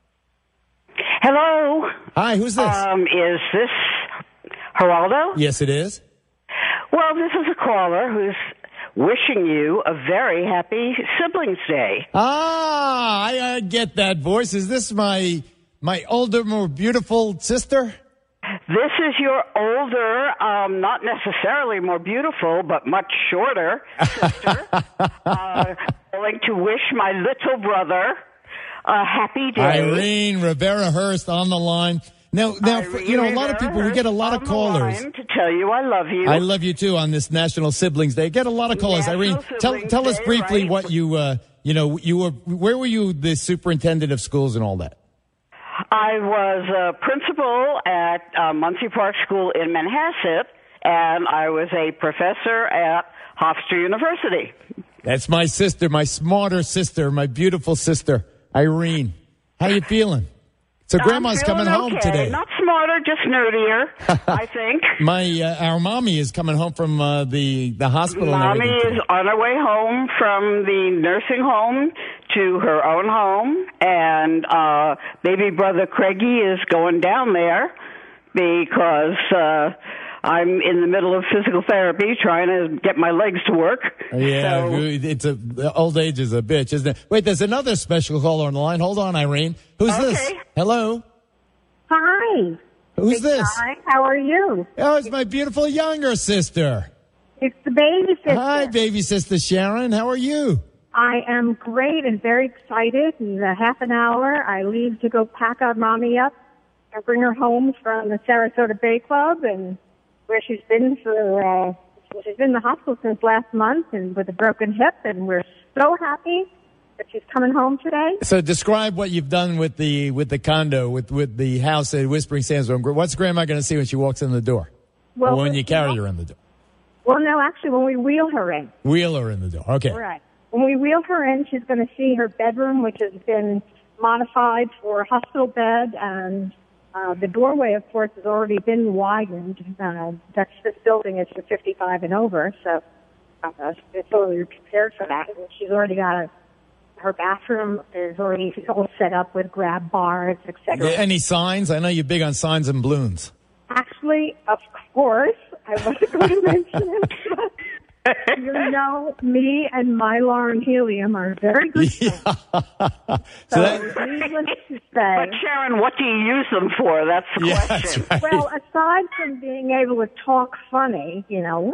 Hello. Hi, who's this? Is this Geraldo? Yes, it is. Well, this is a caller who's wishing you a very happy Siblings Day. Ah, I get that voice. Is this my older, more beautiful sister? This is your older, not necessarily more beautiful, but much shorter sister. Calling to wish my little brother a happy day. Irene Rivera Hurst on the line. Now, you know, a lot of people, we get a lot of callers. To tell you I love you. I love you too on this National Siblings Day. Get a lot of callers. Irene, tell us briefly right? what you were, where were you the superintendent of schools and all that? I was a principal at Muncie Park School in Manhasset, and I was a professor at Hofstra University. That's my sister, my smarter sister, my beautiful sister, Irene. How you feeling? So Grandma's coming home today. Not smarter, just nerdier, I think. Our mommy is coming home from the hospital. Mommy is on her way home from the nursing home to her own home, and baby brother Craigie is going down there because I'm in the middle of physical therapy trying to get my legs to work. Yeah, so, old age is a bitch, isn't it? Wait, there's another special caller on the line. Hold on, Irene. Who's this? Hello? Hi. Who's this? Hi, how are you? Oh, it's my beautiful younger sister. It's the baby sister. Hi, baby sister Sharon. How are you? I am great and very excited. In a half an hour, I leave to go pack our mommy up and bring her home from the Sarasota Bay Club, and where she's been she's been in the hospital since last month and with a broken hip, and we're so happy that she's coming home today. So describe what you've done with the condo, with the house at Whispering Sandstorm. What's Grandma going to see when she walks in the door? Well, or when you carry her in the door? Well, no, actually, when we wheel her in. Wheel her in the door. Okay. Right. When we wheel her in, she's going to see her bedroom, which has been modified for a hospital bed, and the doorway, of course, has already been widened. This building is for 55 and over, so it's already prepared for that. And she's already got her bathroom is already all set up with grab bars, etc. Any signs? I know you're big on signs and balloons. Actually, of course, I wasn't going to mention it, but you know, me and Mylar and helium are very good friends. Needless to say. But Sharon, what do you use them for? That's the question. That's right. Well, aside from being able to talk funny, you know,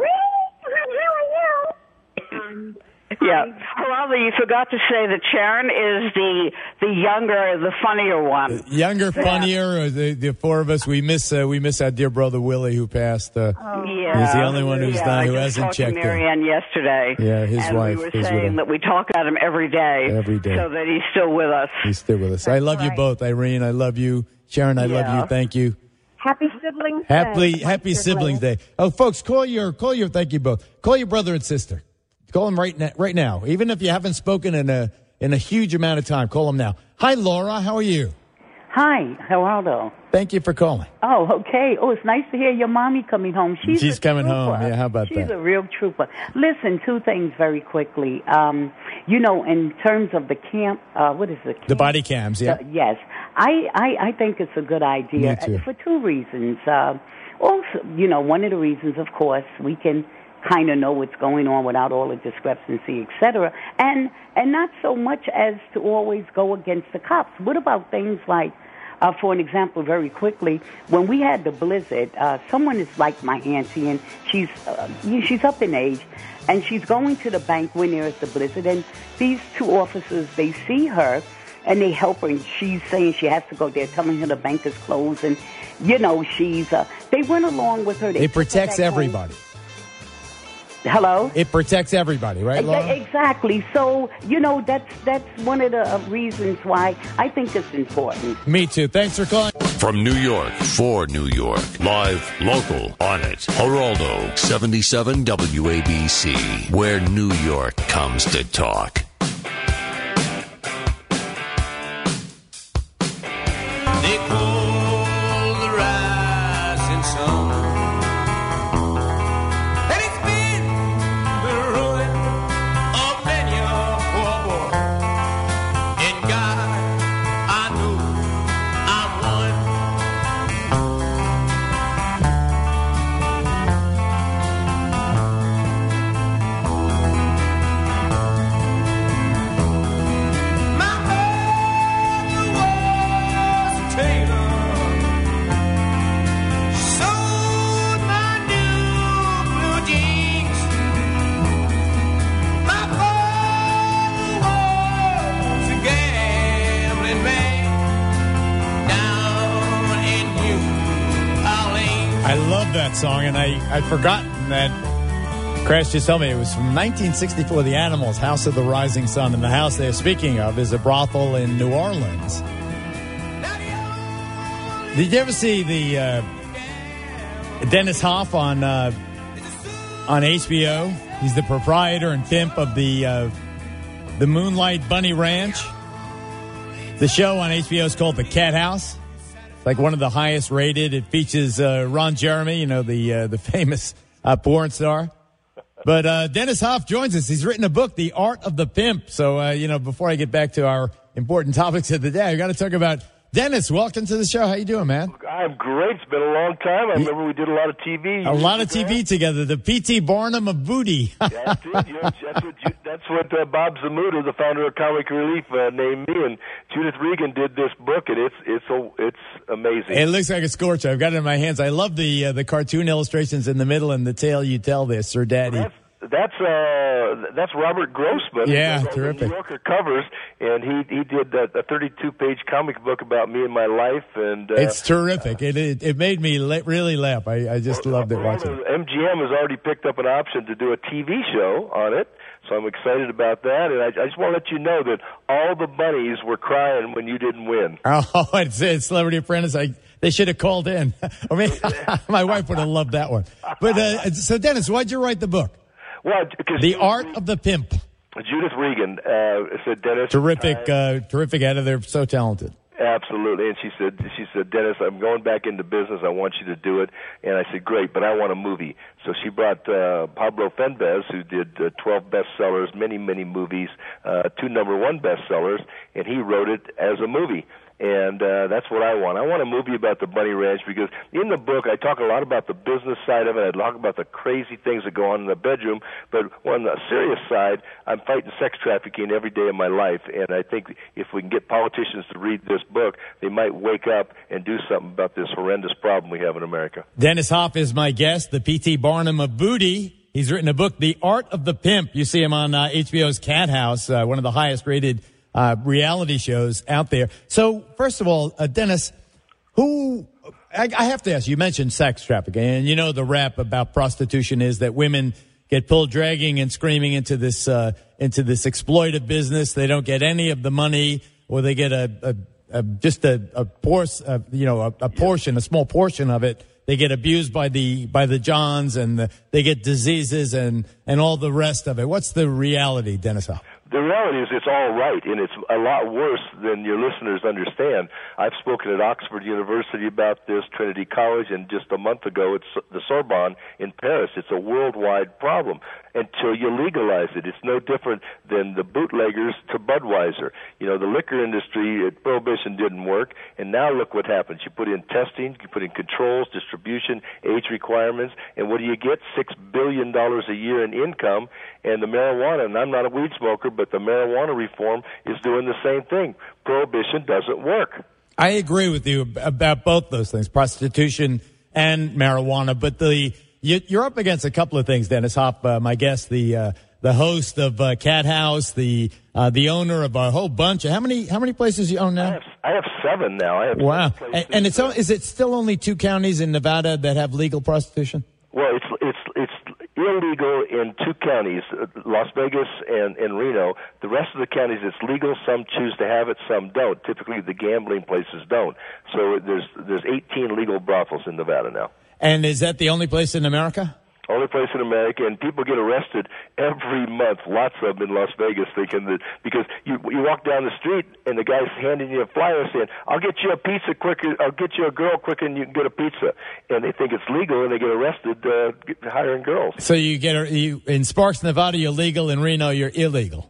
yeah. Geraldo, you forgot to say that Sharon is the younger, the funnier one. Younger, funnier. The four of us, we miss our dear brother Willie, who passed. He's the only one who hasn't checked in. Marianne yesterday. Yeah, his and wife. We were saying that we talk at him every day. Every day. So that he's still with us. He's still with us. I love you both, Irene. I love you. Sharon, I love you. Thank you. Happy Siblings Day. Happy Siblings Day. Oh, folks, call your thank you both. Call your brother and sister. Call him right now. Even if you haven't spoken in a huge amount of time, call him now. Hi, Laura. How are you? Hi, Geraldo. Thank you for calling. Oh, okay. Oh, it's nice to hear your mommy coming home. She's coming trooper. home. Yeah, how about She's that? a real trooper. Listen, two things very quickly. In terms of the camp, what is it? The body cams, yeah. Yes. I think it's a good idea. Me too. For two reasons. Also, one of the reasons, of course, we can kind of know what's going on without all the discrepancy, etc. And not so much as to always go against the cops. What about things like, for an example, very quickly, when we had the blizzard, someone is like my auntie, and she's up in age, and she's going to the bank when there is the blizzard, and these two officers, they see her, and they help her, and she's saying she has to go there, telling her the bank is closed, and, they went along with her. It protects everybody. Hello? It protects everybody, right, Laura? Exactly. So, that's one of the reasons why I think it's important. Me too. Thanks for calling. From New York, for New York, live, local, on it. Geraldo, 77 WABC, where New York comes to talk. They call the rising sun. And it's been the ruin of many a poor boy. And God, I know I'm one. My mother was a tailor. Sold my new blue jeans. My father was a gambling man down in New Orleans. I love that song, and I'd forgotten that. Crash just told me it was from 1964, The Animals, House of the Rising Sun. And the house they're speaking of is a brothel in New Orleans. Did you ever see the Dennis Hoff on HBO? He's the proprietor and pimp of the Moonlight Bunny Ranch. The show on HBO is called The Cat House. It's like one of the highest rated. It features Ron Jeremy, the famous porn star. But Dennis Hoff joins us. He's written a book, The Art of the Pimp. So, before I get back to our important topics of the day, I've got to talk about Dennis. Welcome to the show. How you doing, man? I'm great. It's been a long time. I remember we did a lot of TV. A lot of TV together. The P.T. Barnum of booty. That's it. That's what Bob Zamuda, the founder of Comic Relief, named me. And Judith Regan did this book, and it's amazing. It looks like a scorcher. I've got it in my hands. I love the cartoon illustrations in the middle and the tale you tell there, Sir Daddy. That's Robert Grossman. Yeah, He terrific. New Yorker covers, and he did a 32-page comic book about me and my life, and it's terrific. It made me really laugh. I just loved it watching it. MGM has already picked up an option to do a TV show on it, so I'm excited about that. And I just want to let you know that all the bunnies were crying when you didn't win. Oh, it's Celebrity Apprentice. They should have called in. I mean, my wife would have loved that one. But so, Dennis, why'd you write the book? Well, The Art of the Pimp. Judith Regan said, Dennis. Terrific editor. They're so talented. Absolutely. And she said, Dennis, I'm going back into business. I want you to do it. And I said, great, but I want a movie. So she brought Pablo Fenbez, who did 12 bestsellers, many, many movies, 2 number 1 bestsellers, and he wrote it as a movie. And that's what I want. I want a movie about the Bunny Ranch, because in the book I talk a lot about the business side of it. I talk about the crazy things that go on in the bedroom. But on the serious side, I'm fighting sex trafficking every day of my life. And I think if we can get politicians to read this book, they might wake up and do something about this horrendous problem we have in America. Dennis Hoff is my guest, the P.T. Barnum of booty. He's written a book, The Art of the Pimp. You see him on HBO's Cat House, one of the highest rated reality shows out there. So, first of all, Dennis, I have to ask, you mentioned sex trafficking, and you know the rap about prostitution is that women get pulled dragging and screaming into this exploitive business. They don't get any of the money, or they get a just a portion, a small portion of it. They get abused by the Johns, and they get diseases and all the rest of it. What's the reality, Dennis Hopp? The reality is it's all right, and it's a lot worse than your listeners understand. I've spoken at Oxford University about this, Trinity College, and just a month ago it's the Sorbonne in Paris. It's a worldwide problem until you legalize it. It's no different than the bootleggers to Budweiser. You know, the liquor industry, prohibition didn't work, and now look what happens. You put in testing, you put in controls, distribution, age requirements, and what do you get? $6 billion a year in income, and the marijuana, and I'm not a weed smoker, but the marijuana reform is doing the same thing. Prohibition doesn't work. I agree with you about both those things, prostitution and marijuana. But you're up against a couple of things, Dennis Hopp, my guest, the host of Cat House, the owner of a whole bunch. How many places you own now? I have 7 now. Wow. And is it still only 2 counties in Nevada that have legal prostitution? Well, it's illegal in 2 counties, Las Vegas and Reno. The rest of the counties, it's legal. Some choose to have it, some don't. Typically, the gambling places don't. So there's 18 legal brothels in Nevada now. And is that the only place in America? Only place in America, and people get arrested every month, lots of them in Las Vegas, thinking that because you walk down the street and the guy's handing you a flyer saying, I'll get you a pizza quicker, I'll get you a girl quicker than you can get a pizza. And they think it's legal, and they get arrested hiring girls. So you in Sparks, Nevada, you're legal. In Reno, you're illegal.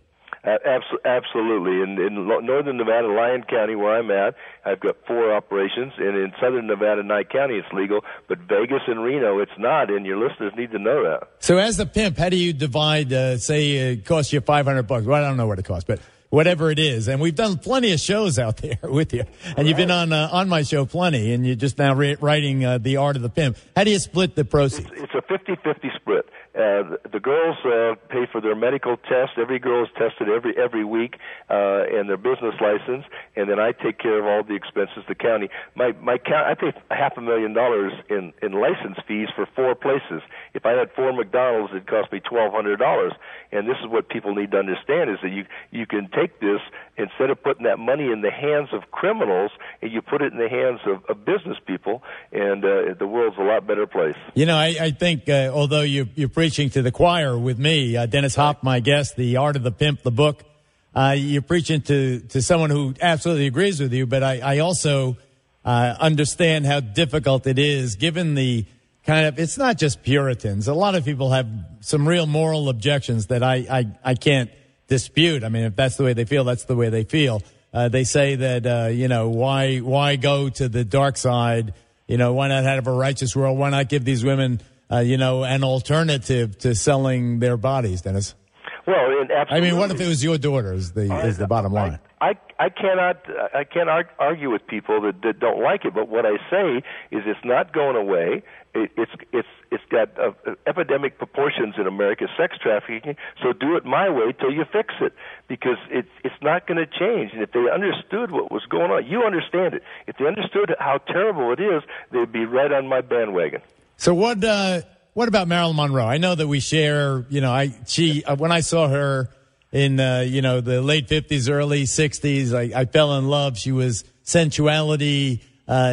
Absolutely. In northern Nevada, Lyon County, where I'm at, I've got 4 operations, and in southern Nevada, Nye County, it's legal, but Vegas and Reno, it's not, and your listeners need to know that. So as a pimp, how do you divide, say it costs you $500? Well, I don't know what it costs, but whatever it is. And we've done plenty of shows out there with you, and you've been on my show plenty, and you're just now writing The Art of the Pimp. How do you split the proceeds? It's a 50-50 split. The girls pay for their medical test. Every girl is tested every week, and their business license, and then I take care of all the expenses. The county, my I pay $500,000 in license fees for 4 places. If I had 4 McDonald's, it'd cost me $1,200. And this is what people need to understand: is that you can take this, instead of putting that money in the hands of criminals, and you put it in the hands of business people, and the world's a lot better place. You know, I think although you're preaching to the choir with me, Dennis Hopp, my guest, The Art of the Pimp, the book, you're preaching to someone who absolutely agrees with you, but I also understand how difficult it is, given the kind of, it's not just Puritans. A lot of people have some real moral objections that I can't dispute. I mean, if that's the way they feel, that's the way they feel. They say that, why go to the dark side? Why not have a righteous world? Why not give these women, an alternative to selling their bodies, Dennis? Well, absolutely. I mean, what if it was your daughter? Is the bottom line? I can't argue with people that don't like it. But what I say is, it's not going away. It's got epidemic proportions in America, sex trafficking. So do it my way till you fix it, because it's not going to change. And if they understood what was going on, you understand it. If they understood how terrible it is, they'd be right on my bandwagon. So what about Marilyn Monroe? I know that we share, when I saw her in, the late 50s, early 60s, I fell in love. She was sensuality,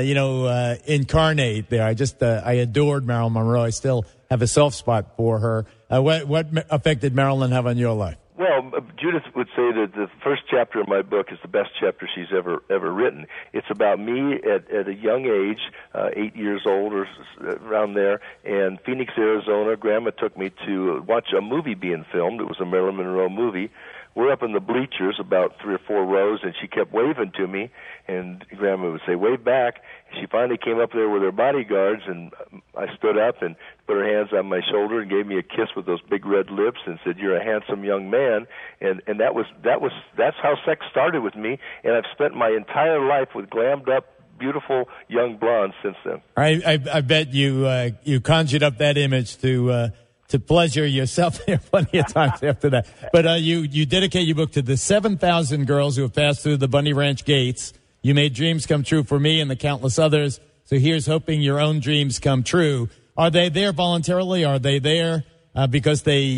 incarnate there. I adored Marilyn Monroe. I still have a soft spot for her. What effect did Marilyn have on your life? Well, Judith would say that the first chapter of my book is the best chapter she's ever written. It's about me at a young age, 8 years old or around there, in Phoenix, Arizona. Grandma took me to watch a movie being filmed. It was a Marilyn Monroe movie. We're up in the bleachers, about 3 or 4 rows, and she kept waving to me, and Grandma would say, wave back. She finally came up there with her bodyguards, and I stood up and put her hands on my shoulder and gave me a kiss with those big red lips and said, "You're a handsome young man." And that's how sex started with me, and I've spent my entire life with glammed up, beautiful young blondes since then. I bet you conjured up that image to pleasure yourself there plenty of times after that. But you dedicate your book to the 7,000 girls who have passed through the Bunny Ranch gates. You made dreams come true for me and the countless others. So here's hoping your own dreams come true. Are they there voluntarily? Are they there because they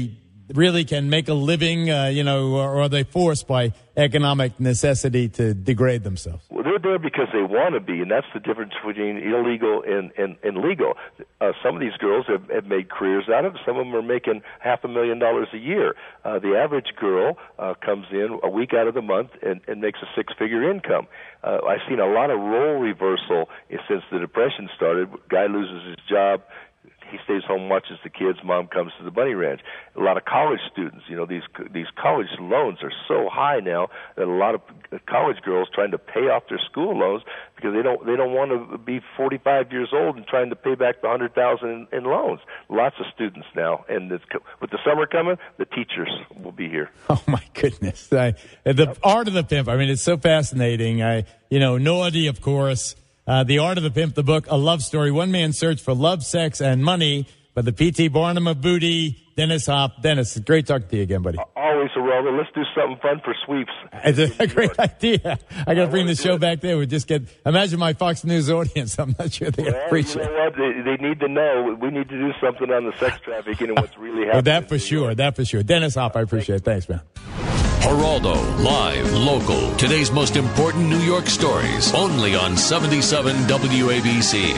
really can make a living, or are they forced by economic necessity to degrade themselves? Well, they're there because they want to be, and that's the difference between illegal and legal. Some of these girls have made careers out of it. Some of them are making $500,000 a year. The average girl comes in a week out of the month and makes a six-figure income. I've seen a lot of role reversal since the Depression started. Guy loses his job. He stays home, watches the kids. Mom comes to the bunny ranch. A lot of college students, these college loans are so high now that a lot of college girls trying to pay off their school loans because they don't want to be 45 years old and trying to pay back the $100,000 in loans. Lots of students now, and with the summer coming, the teachers will be here. Oh my goodness! The Art of the Pimp. I mean, it's so fascinating. Naughty, of course. The Art of the Pimp, the book, a love story, one man's search for love, sex, and money by the P.T. Barnum of Booty, Dennis Hopp. Dennis, it's great talking to you again, buddy. Always, Geraldo. Let's do something fun for sweeps. It's a great idea. I got to bring the show back there. Imagine my Fox News audience. I'm not sure they appreciate it. You know what? They need to know. We need to do something on the sex trafficking and what's really happening. That for sure. Dennis Hopp, I appreciate it. Thanks, man. Geraldo, live, local. Today's most important New York stories. Only on 77 WABC.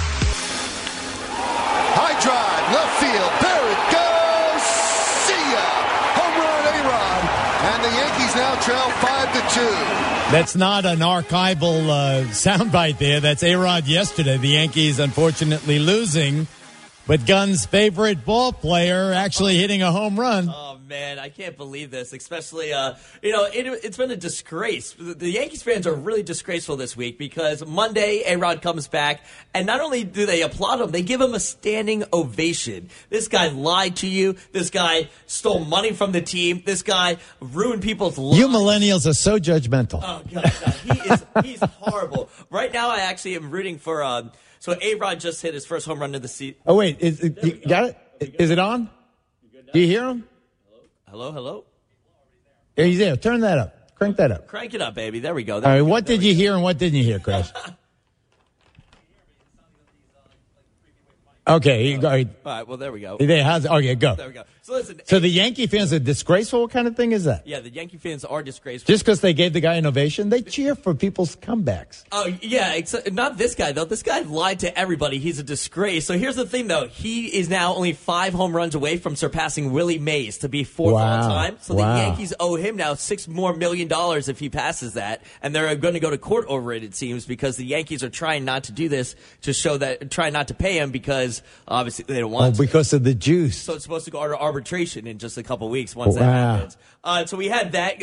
High drive, left field. There it goes. See ya. Home run, A-Rod. And the Yankees now trail 5-2. That's not an archival soundbite there. That's A-Rod yesterday. The Yankees, unfortunately, losing. But Gunn's favorite ball player actually hitting a home run. Oh, man, I can't believe this, especially, it's been a disgrace. The Yankees fans are really disgraceful this week because Monday, A-Rod comes back, and not only do they applaud him, they give him a standing ovation. This guy lied to you. This guy stole money from the team. This guy ruined people's lives. You millennials are so judgmental. Oh, God, he's horrible. Right now, I actually am rooting for... So A-Rod just hit his first home run of the season. Oh, wait. You got it? Is it on? Do you hear him? Hello? Yeah, he's there. Turn that up. Crank that up. Crank it up, baby. There we go. All right, what did you hear and what didn't you hear, Chris? Okay. All right, well, there we go. Okay, go. There we go. So listen. So the Yankee fans are disgraceful? What kind of thing is that? Yeah, the Yankee fans are disgraceful. Just because they gave the guy an ovation? They cheer for people's comebacks. Oh, yeah, not this guy, though. This guy lied to everybody. He's a disgrace. So here's the thing, though. He is now only 5 home runs away from surpassing Willie Mays to be 4th all time. So the Yankees owe him now $6 more million if he passes that. And they're going to go to court over it, it seems, because the Yankees are trying not to do this trying not to pay him because obviously they don't want to. Because of the juice. So it's supposed to go to arbitration in just a couple weeks once that happens. So we had that.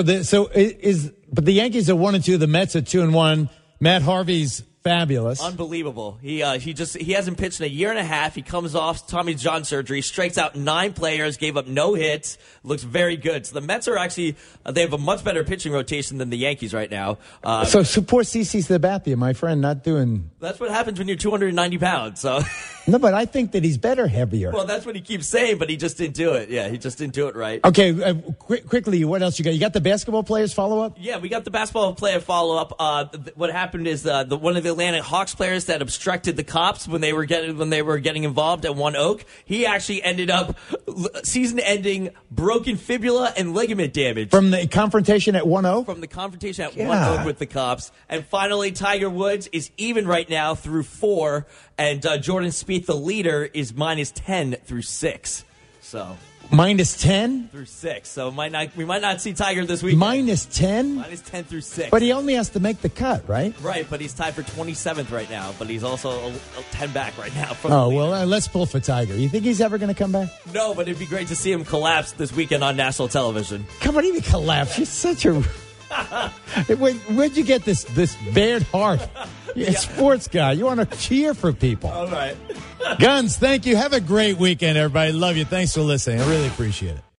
But the Yankees are 1-2. The Mets are 2-1. Matt Harvey's fabulous. Unbelievable. He hasn't pitched in a year and a half. He comes off Tommy John surgery, strikes out 9 players, gave up no hits, looks very good. So the Mets are actually they have a much better pitching rotation than the Yankees right now. So support CC Sabathia, my friend, not doing. That's what happens when you're 290 pounds. So. No, but I think that he's better heavier. Well, that's what he keeps saying, but he just didn't do it. Yeah, he just didn't do it right. Okay, quickly, what else you got? You got the basketball players follow-up? Yeah, we got the basketball player follow-up. What happened is one of the Atlanta Hawks players that obstructed the cops when they were getting involved at One Oak, he actually ended up season-ending broken fibula and ligament damage. From the confrontation at One Oak? From the confrontation at One Oak with the cops. And finally, Tiger Woods is even right now through 4, and Jordan Spieth, the leader, is -10 through 6. So -10 through 6. So we might not see Tiger this week. -10. -10 through 6. But he only has to make the cut, right? Right, but he's tied for 27th right now. But he's also 10 back right now. Let's pull for Tiger. You think he's ever going to come back? No, but it'd be great to see him collapse this weekend on national television. Come on, even collapse. You're such a. Where'd you get this bared heart? You're a sports guy. You want to cheer for people. All right. Guns, thank you. Have a great weekend, everybody. Love you. Thanks for listening. I really appreciate it.